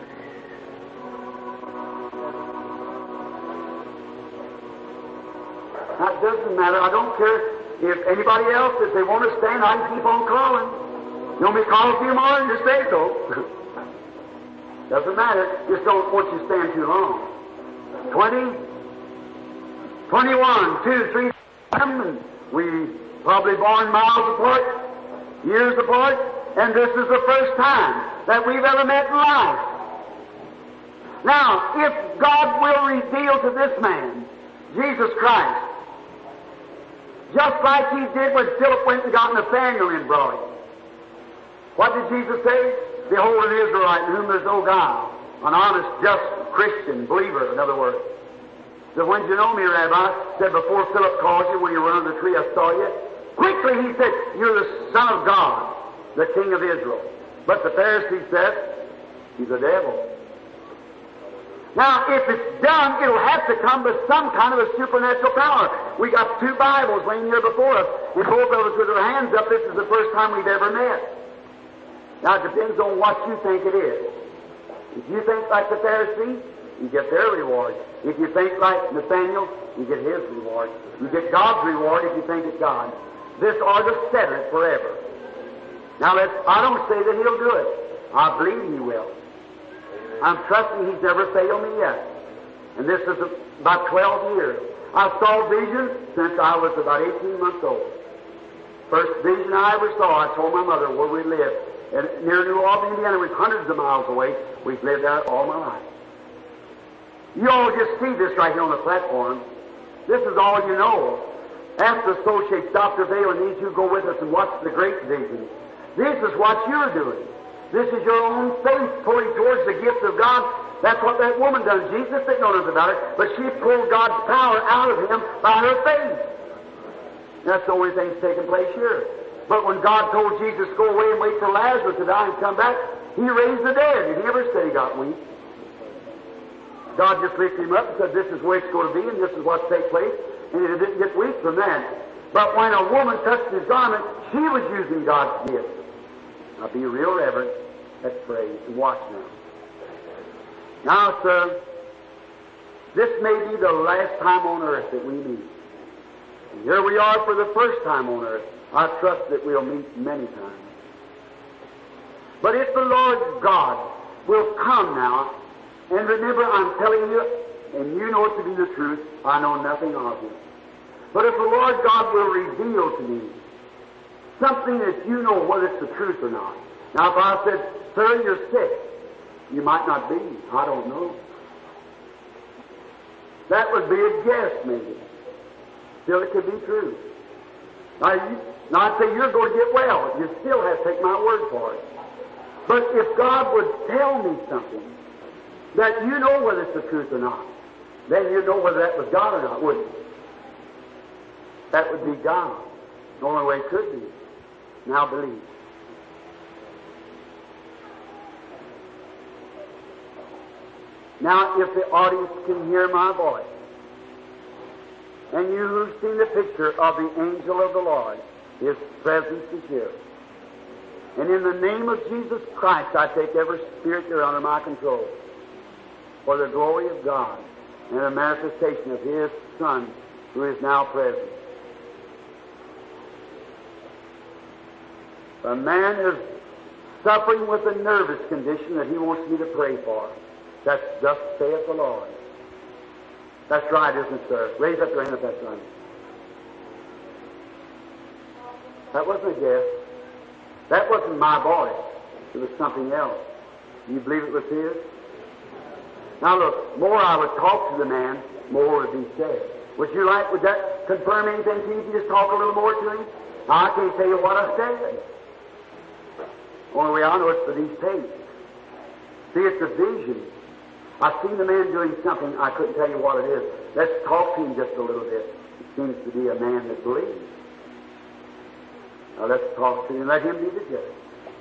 That doesn't matter. I don't care if anybody else, if they want to stand, I can keep on calling. You want me to call a few more? Just say so. Doesn't matter. Just don't want you to stand too long. 20, 21, 2, 3, 7. We probably born miles apart, years apart, and this is the first time that we've ever met in life. Now, if God will reveal to this man, Jesus Christ, just like He did when Philip went and got Nathanael and brought him. What did Jesus say? Behold an Israelite in whom there's no guile, an honest, just Christian believer, in other words. So when you know me, Rabbi, said before Philip called you, when you were under the tree, I saw you. Quickly he said, you're the Son of God, the King of Israel. But the Pharisee said, he's a devil. Now, if it's done, it'll have to come with some kind of a supernatural power. We got two Bibles laying here before us, and both of us with our hands up. This is the first time we've ever met. Now, it depends on what you think it is. If you think like the Pharisee, you get their reward. If you think like Nathanael, you get his reward. You get God's reward if you think it's God. This ought to settle it forever. Now, I don't say that He'll do it. I believe He will. I'm trusting He's never failed me yet. And this is about 12 years. I saw visions since I was about 18 months old. First vision I ever saw, I told my mother where we lived. And near New Albany, Indiana, we're hundreds of miles away. We've lived there all my life. You all just see this right here on the platform. This is all you know. Ask the associates, Dr. Vail, and these who go with us and watch the great visions. This is what you're doing. This is your own faith pulling towards the gift of God. That's what that woman done. Jesus didn't know nothing about it, but she pulled God's power out of him by her faith. That's the only thing that's taking place here. But when God told Jesus to go away and wait for Lazarus to die and come back, He raised the dead. He never said He got weak. God just lifted him up and said, this is where it's going to be, and this is what's take place. And he didn't get weak from that. But when a woman touched his garment, she was using God's gift. Now be real reverent. Let's pray and watch now. Now, sir, this may be the last time on earth that we meet. And here we are for the first time on earth. I trust that we'll meet many times. But if the Lord God will come now, and remember, I'm telling you, and you know it to be the truth, I know nothing of you. But if the Lord God will reveal to me something that you know whether it's the truth or not. Now, if I said, sir, you're sick, you might not be. I don't know. That would be a guess, maybe. Still, it could be true. Now, I'd say you're going to get well. You still have to take my word for it. But if God would tell me something that you know whether it's the truth or not, then you know whether that was God or not, wouldn't you? That would be God. The only way it could be. Now believe. Now, if the audience can hear my voice, and you who've seen the picture of the angel of the Lord, His presence is here. And in the name of Jesus Christ, I take every spirit here under my control for the glory of God and the manifestation of His Son who is now present. A man is suffering with a nervous condition that he wants me to pray for. That's thus saith the Lord. That's right, isn't it, sir? Raise up your hand if that's right. That wasn't a guess. That wasn't my voice. It was something else. Do you believe it was His? Now look, more I would talk to the man, more would be said. Would that confirm anything to you if you just talk a little more to him? I can't tell you what I said. Only way I know it's for these tapes. See, it's a vision. I've seen the man doing something, I couldn't tell you what it is. Let's talk to him just a little bit. It seems to be a man that believes. Now let's talk to him. Let him be the judge.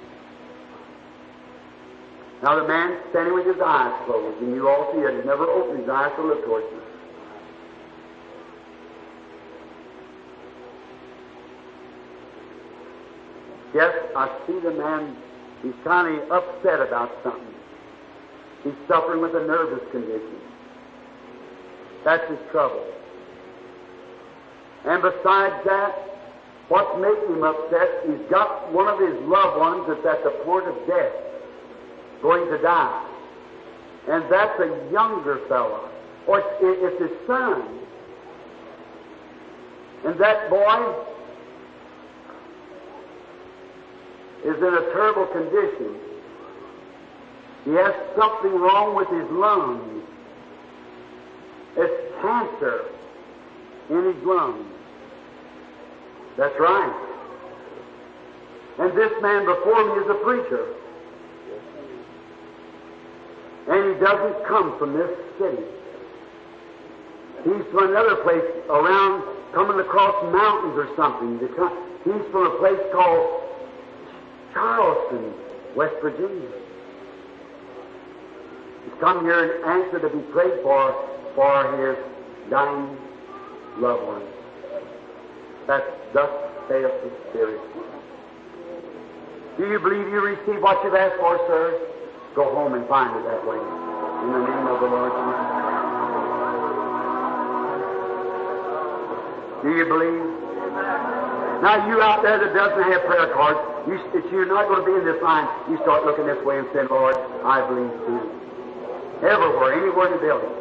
Now the man standing with his eyes closed, and you all see it. He never opened his eyes to look towards you. Yes, I see the man, he's kind of upset about something. He's suffering with a nervous condition. That's his trouble. And besides that, what's making him upset, he's got one of his loved ones that's at the point of death, going to die. And that's a younger fellow, or it's his son. And that boy is in a terrible condition. He has something wrong with his lungs. It's cancer in his lungs. That's right. And this man before me is a preacher. And he doesn't come from this city. He's from another place around, coming across mountains or something. He's from a place called Charleston, West Virginia. He's come here and answered to be prayed for his dying loved ones. That's thus saith the Spirit. Do you believe you receive what you've asked for, sir? Go home and find it that way. In the name of the Lord Jesus. Do you believe? Now, you out there that doesn't have prayer cards, you're not going to be in this line. You start looking this way and saying, Lord, I believe too. Everywhere, anywhere in the building.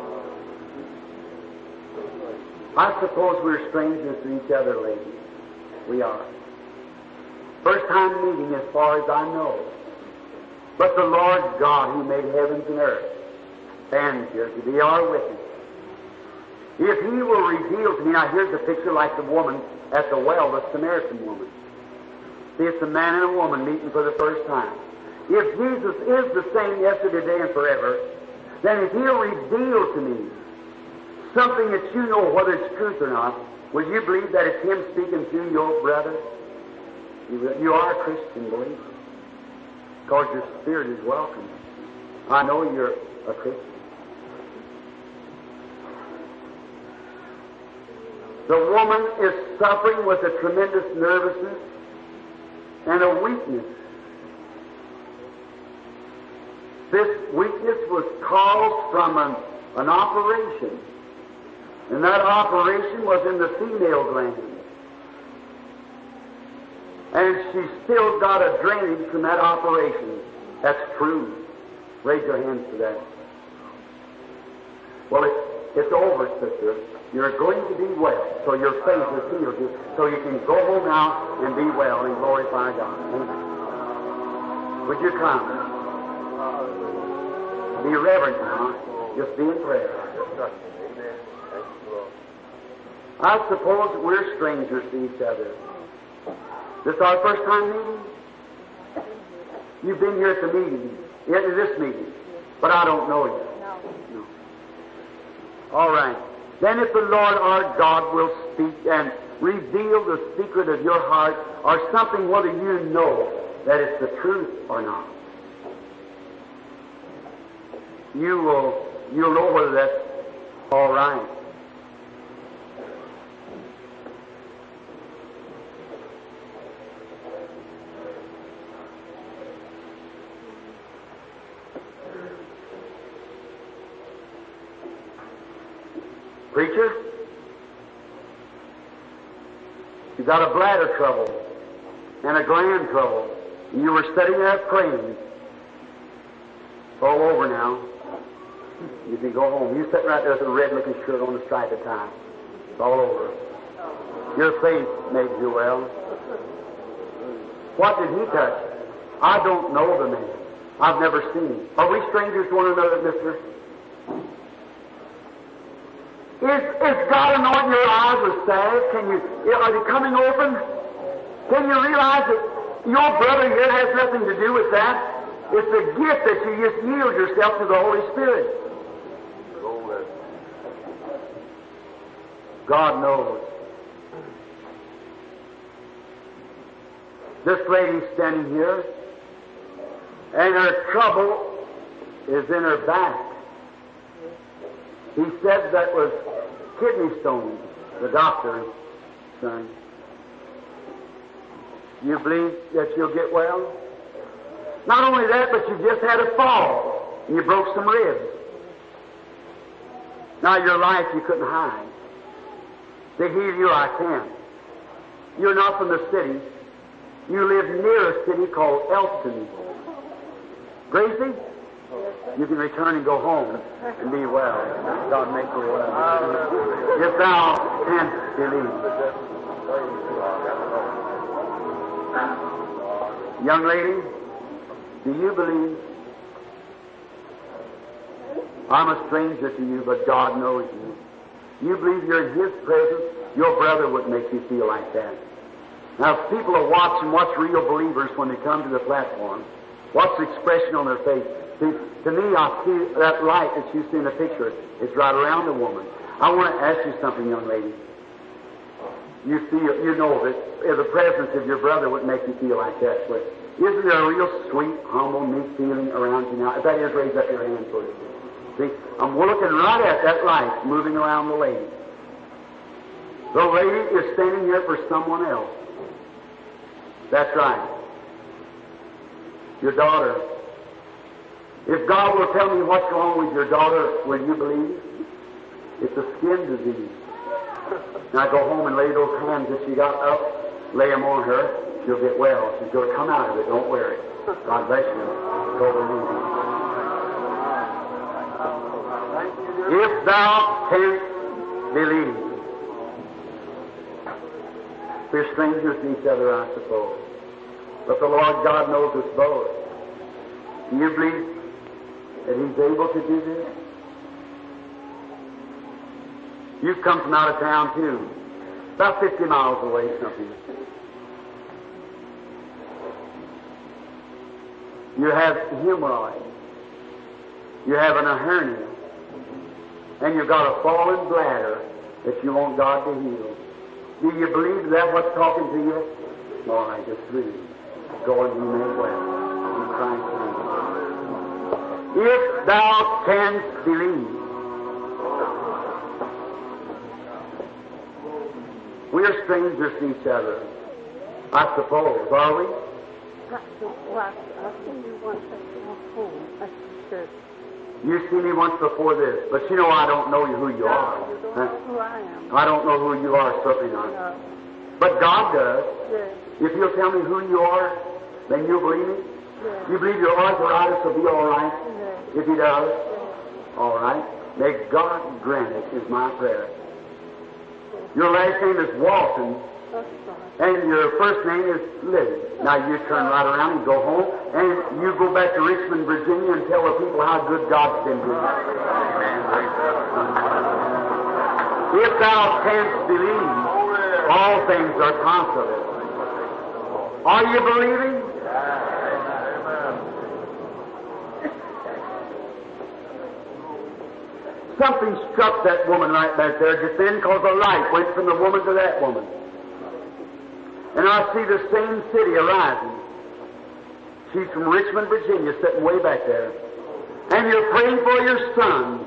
I suppose we're strangers to each other, ladies. We are. First time meeting as far as I know. But the Lord God who made heavens and earth stands here to be our witness. If He will reveal to me, now here's a picture like the woman at the well, the Samaritan woman. See, it's a man and a woman meeting for the first time. If Jesus is the same yesterday, today, and forever, then if He'll reveal to me something that you know whether it's truth or not, will you believe that it's Him speaking through your brother? You are a Christian, believe it. Because your spirit is welcome. I know you're a Christian. The woman is suffering with a tremendous nervousness and a weakness. This weakness was caused from an operation. And that operation was in the female gland. And she's still got a drainage from that operation. That's true. Raise your hands to that. Well, it's over, sister. You're going to be well, so your faith has healed you, so you can go home now and be well and glorify God. Amen. Would you come? Be reverent now. Just be in prayer. I suppose we're strangers to each other. This is our first time meeting? You've been here at the meeting, at this meeting, but I don't know you. No. All right. Then if the Lord our God will speak and reveal the secret of your heart or something whether you know that it's the truth or not, you'll know whether that's all right. Preacher, you got a bladder trouble and a gland trouble, and you were sitting there praying. It's all over now. You can go home. You're sitting right there with a red-looking shirt on the stripe of tie. It's all over. Your faith made you well. What did He touch? I don't know the man. I've never seen him. Are we strangers to one another, mister? Is God anointing your eyes with salve? Are they coming open? Can you realize that your brother here has nothing to do with that? It's a gift that you just yield yourself to the Holy Spirit. God knows. This lady's standing here, and her trouble is in her back. He said that was kidney stone, the doctor, son. You believe that you'll get well? Not only that, but you just had a fall, and you broke some ribs. Now your life you couldn't hide. To heal you, I can. You're not from the city. You live near a city called Elston. Gracie? You can return and go home and be well. God make you well. If thou canst believe. Young lady, do you believe? I'm a stranger to you, but God knows you. You believe you're in His presence, your brother wouldn't make you feel like that. Now, if people are watching what's real believers when they come to the platform, what's the expression on their face? See, to me, I see that light that you see in the picture is right around the woman. I want to ask you something, young lady. You feel, you know that the presence of your brother would make you feel like that. But isn't there a real sweet, humble, meek feeling around you now? If that is, raise up your hand for it. See, we're looking right at that light moving around the lady. The lady is standing here for someone else. That's right. Your daughter. If God will tell me what's wrong with your daughter, will you believe? It's a skin disease. Now go home and lay those hands that she got up, lay them on her. She'll get well. She's going to come out of it. Don't wear it. God bless you. Go believe Him. If thou canst believe. We're strangers to each other, I suppose. But the Lord God knows us both. Do you believe that He's able to do this? You've come from out of town, too. About 50 miles away, something. You have hemorrhoids. You have a hernia. And you've got a fallen bladder that you want God to heal. Do you believe that what's talking to you? All right, just read. Go and be made well. In Christ's name. If thou canst believe. We're strangers to each other, I suppose, are we? Well, I've seen you once at home, at the church. You've seen me once before this, but you know I don't know who you are. You don't know who I am. I don't know who you are, certainly not. No. But God does. Yes. If He'll tell me who you are, then you'll believe me? Yes. You believe your arthritis will be all right? Yes. If He does? Yes. All right. May God grant it, is my prayer. Your last name is Walton, That's right. and your first name is Liddy. Now you turn right around and go home, and you go back to Richmond, Virginia, and tell the people how good God's been to you. If thou canst believe, all things are possible. Are you believing? Something struck that woman right back there just then, because the light went from the woman to that woman. And I see the same city arising. She's from Richmond, Virginia, sitting way back there. And you're praying for your son.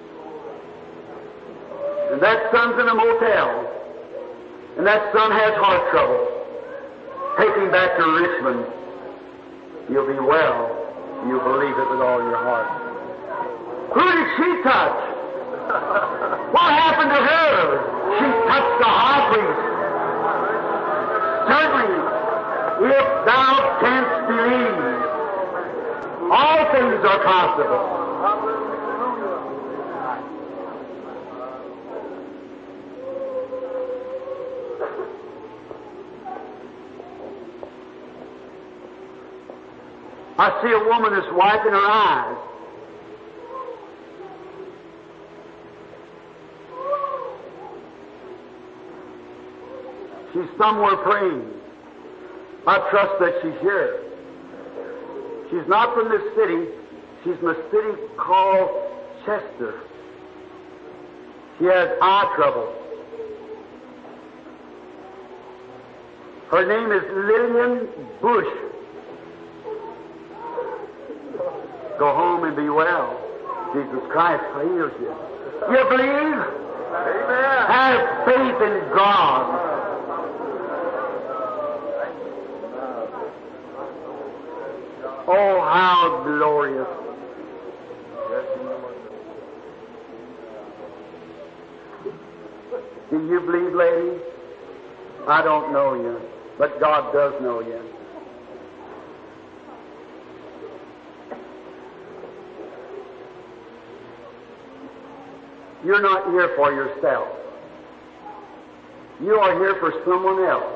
And that son's in a motel. And that son has heart trouble. Take him back to Richmond. You'll be well. You'll believe it with all your heart. Who did she touch? What happened to her? She touched the high priest. Certainly, if thou canst believe, all things are possible. I see a woman that's wiping her eyes. She's somewhere praying. I trust that she's here. She's not from this city. She's from a city called Chester. She has eye trouble. Her name is Lillian Bush. Go home and be well. Jesus Christ heals you. You believe? Amen. Have faith in God. Oh, how glorious. Do you believe, lady? I don't know you, but God does know you. You're not here for yourself. You are here for someone else.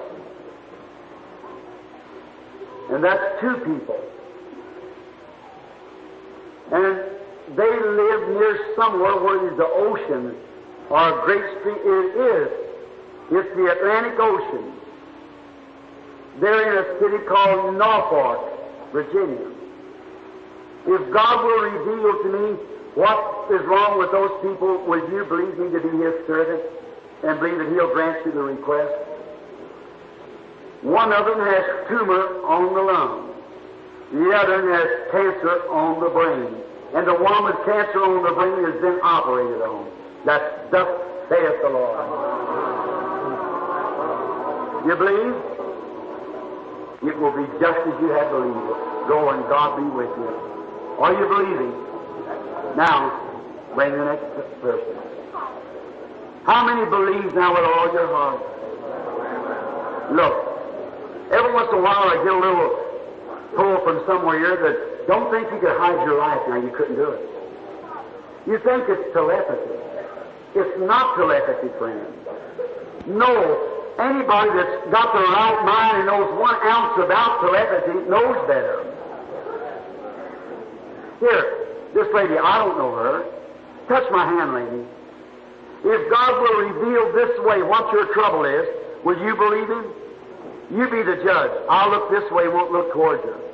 And that's two people. And they live near somewhere where there's the ocean or a great stream. It is. It's the Atlantic Ocean. They're in a city called Norfolk, Virginia. If God will reveal to me what is wrong with those people, will you believe me to be His servant and believe that He'll grant you the request? One of them has tumor on the lung. The other has cancer on the brain. And the one with cancer on the brain has been operated on. That's thus saith the Lord. You believe? It will be just as you have believed it. Go and God be with you. Are you believing? Now, bring the next person. How many believe now with all your heart? Look. Every once in a while I get a little pull from somewhere here that don't think you could hide your life now. You couldn't do it. You think it's telepathy. It's not telepathy, friend. No. Anybody that's got the right mind and knows 1 ounce about telepathy knows better. Here, this lady, I don't know her. Touch my hand, lady. If God will reveal this way what your trouble is, will you believe Him? You be the judge. I'll look this way, won't look towards you.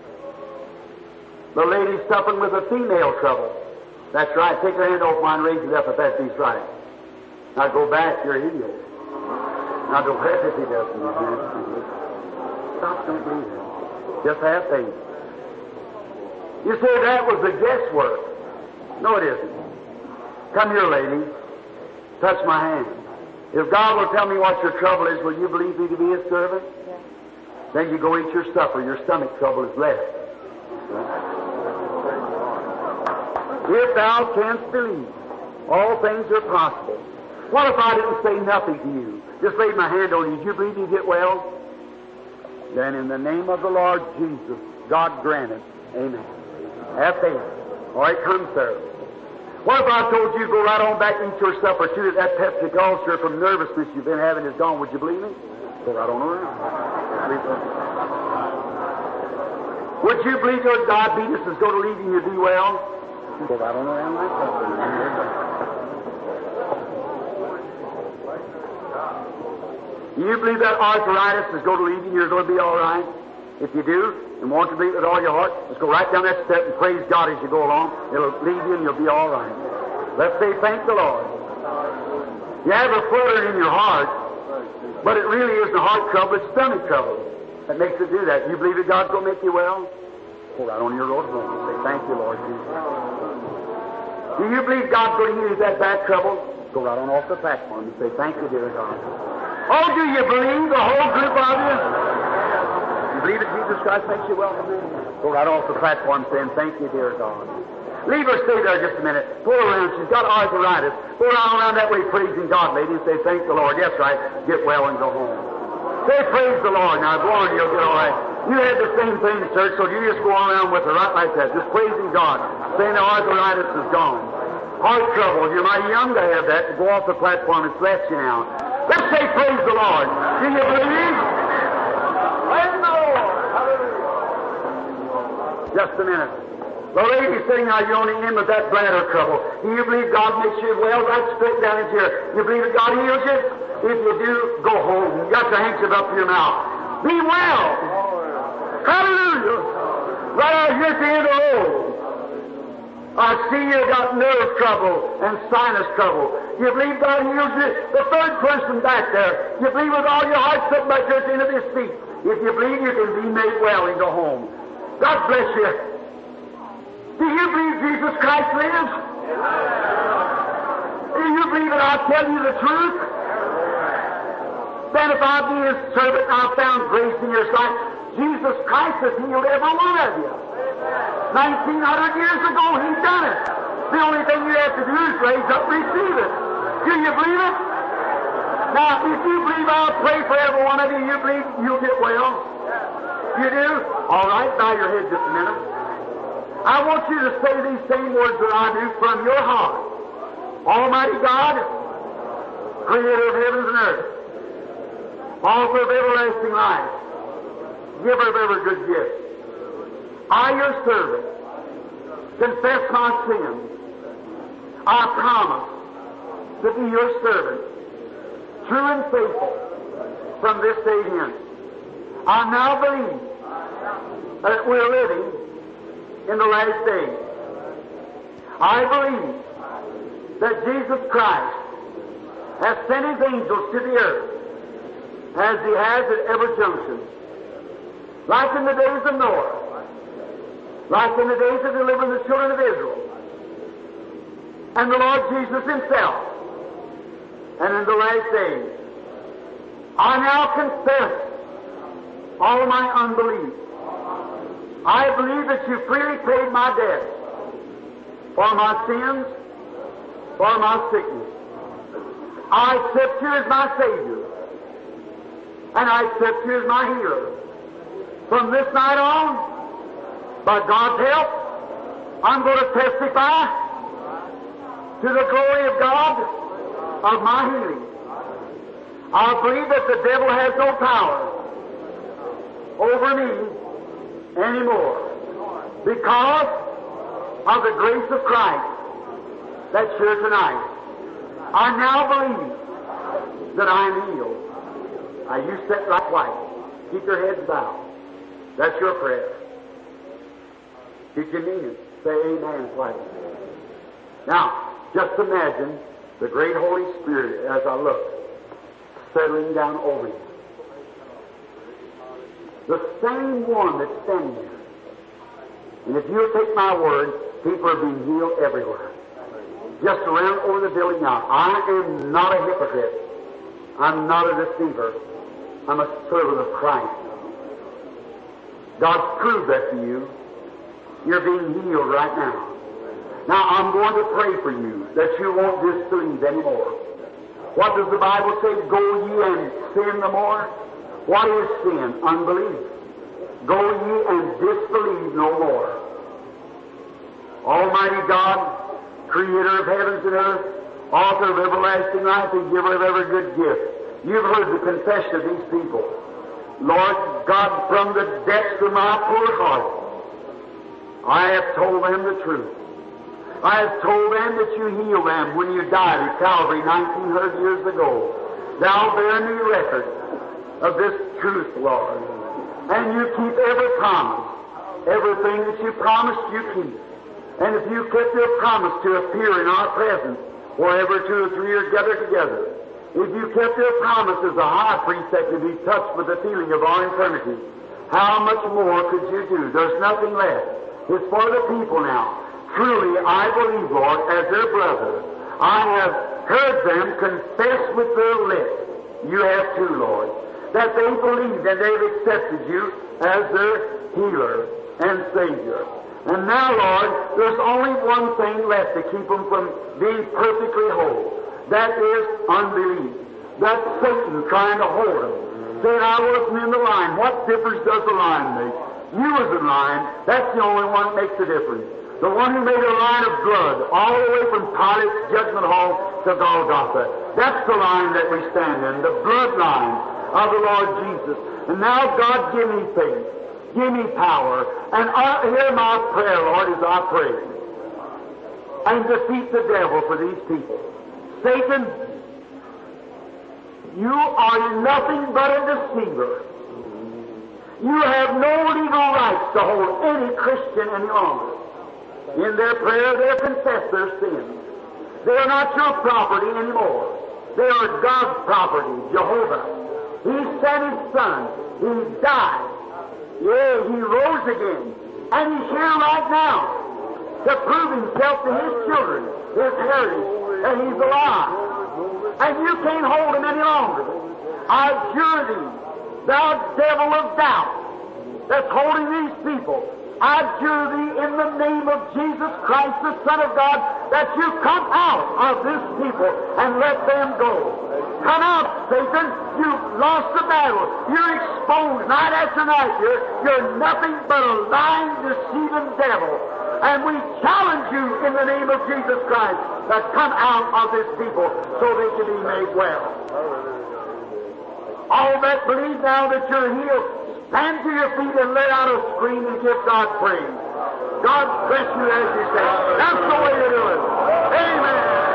The lady's suffering with a female trouble. That's right. Take her hand off mine, raise it up if that be's right. Now go back, you're healed. Now go back if he doesn't. Stop, don't believe him. Just have faith. You say that was the guesswork. No, it isn't. Come here, lady. Touch my hand. If God will tell me what your trouble is, will you believe me to be His servant? Yes. Then you go eat your supper. Your stomach trouble is left. If thou canst believe, all things are possible. What if I didn't say nothing to you? Just laid my hand on you. Did you believe you get well? Then in the name of the Lord Jesus, God grant it. Amen. Have faith. All right, come, sir. What if I told you to go right on back and eat your supper too, that peptic ulcer from nervousness you've been having is gone? Would you believe me? Go right on around. Would you believe your diabetes is going to leave you and be well? Go right on around like that. You believe that arthritis is going to leave you and you're going to be all right? If you do, and want to believe with all your heart, just go right down that step and praise God as you go along. It'll leave you and you'll be all right. Let's say, thank the Lord. You have a flutter in your heart, but it really isn't heart trouble, it's stomach trouble that makes it do that. You believe that God's going to make you well? Go right on your road home and say, thank you, Lord Jesus. Do you believe God's going to heal that back trouble? Go right on off the platform and say, thank you, dear God. Oh, do you believe, the whole group of you? You believe that Jesus Christ makes you well from that? Go right off the platform saying, thank you, dear God. Leave her stay there just a minute. Pull around. She's got arthritis. Go around that way praising God, lady, and say, thank the Lord. Yes, right. Get well and go home. Say, praise the Lord. Now, go on, you'll get all right. You had the same thing, church, so you just go on around with her right like that, just praising God, saying the arthritis is gone. Heart trouble, you're mighty young to have that. Go off the platform, it's left you now. Let's say, praise the Lord. Do you believe? Praise the Lord. Hallelujah. Just a minute. The lady sitting out yawning in with that bladder trouble. Do you believe God makes you well? Right straight down into here. You believe that God heals you? If you do, go home. You got your handkerchief up to your mouth. Be well. Hallelujah. Right out here at the end of the road. I see you got nerve trouble and sinus trouble. You believe God heals you? The third person back there. You believe with all your heart sitting back there at the end of his feet. If you believe, you can be made well and go home. God bless you. Do you believe Jesus Christ lives? Do you believe that I tell you the truth? Then if I be His servant and I found grace in your sight, Jesus Christ has healed every one of you. 1900 years ago, He done it. The only thing you have to do is raise up and receive it. Do you believe it? Now, if you believe I'll pray for every one of you, you believe you'll get well? You do? All right, bow your head just a minute. I want you to say these same words that I do from your heart. Almighty God, creator of heavens and earth, author of everlasting life, giver of every good gift, I, your servant, confess my sins. I promise to be your servant, true and faithful, from this day hence. I now believe that we're living in the last days. I believe that Jesus Christ has sent His angels to the earth as He has at every junction. Like in the days of Noah, like in the days of delivering the children of Israel, and the Lord Jesus Himself, and in the last days. I now confess all my unbelief. I believe that You freely paid my debt for my sins, for my sickness. I accept You as my Savior, and I accept You as my healer. From this night on, by God's help, I'm going to testify to the glory of God of my healing. I believe that the devil has no power over me anymore because of the grace of Christ that's here tonight. I now believe that I am healed. Now you sit like white. Keep your heads bowed. That's your prayer. Did you mean it? Say amen quietly. Now, just imagine the great Holy Spirit, as I look, settling down over you. The same one that's standing there. And if you'll take my word, people are being healed everywhere. Just around over the building now. I am not a hypocrite. I'm not a deceiver. I'm a servant of Christ. God's proved that to you. You're being healed right now. Now, I'm going to pray for you that you won't disbelieve anymore. What does the Bible say? Go ye and sin no more. What is sin? Unbelief. Go ye and disbelieve no more. Almighty God, Creator of heavens and earth, Author of everlasting life, and Giver of every good gift, You've heard the confession of these people. Lord God, from the depths of my poor heart, I have told them the truth. I have told them that You healed them when You died at Calvary 1900 years ago. Thou bear me record of this truth, Lord. And You keep every promise. Everything that You promised, You keep. And if You kept Your promise to appear in our presence, wherever 2 or 3 are gathered together, if You kept Your promise as a high priest that could be touched with the feeling of our infirmity, how much more could You do? There's nothing left. It's for the people now. Truly, I believe, Lord, as their brother, I have heard them confess with their lips. You have too, Lord, that they believe that they've accepted You as their healer and Savior. And now, Lord, there's only one thing left to keep them from being perfectly whole. That is unbelief. That's Satan trying to hold them. Saying, I wasn't in the line. What difference does the line make? You was in line. That's the only one that makes a difference. The one who made a line of blood all the way from Pilate's judgment hall to Golgotha. That's the line that we stand in, the blood line of the Lord Jesus. And now, God, give me faith. Give me power. And hear my prayer, Lord, as I pray. And defeat the devil for these people. Satan, you are nothing but a deceiver. You have no legal rights to hold any Christian any longer. In their prayer, they confess their sins. They are not Your property anymore. They are God's property, Jehovah. He sent His Son. He died. Yea, He rose again. And He's here right now to prove Himself to His children, His heritage, that He's alive. And you can't hold Him any longer. I adjure Thee, thou devil of doubt that's holding these people, I adjure Thee in the name of Jesus Christ, the Son of God, that You come out of this people and let them go. Come out, Satan. You've lost the battle. You're exposed night after night. You're nothing but a lying, deceiving devil. And we challenge You in the name of Jesus Christ to come out of this people so they can be made well. All that believe now that You're healed, stand to your feet and let out a scream and give God praise. God bless you as you say. That's the way to do it. Amen.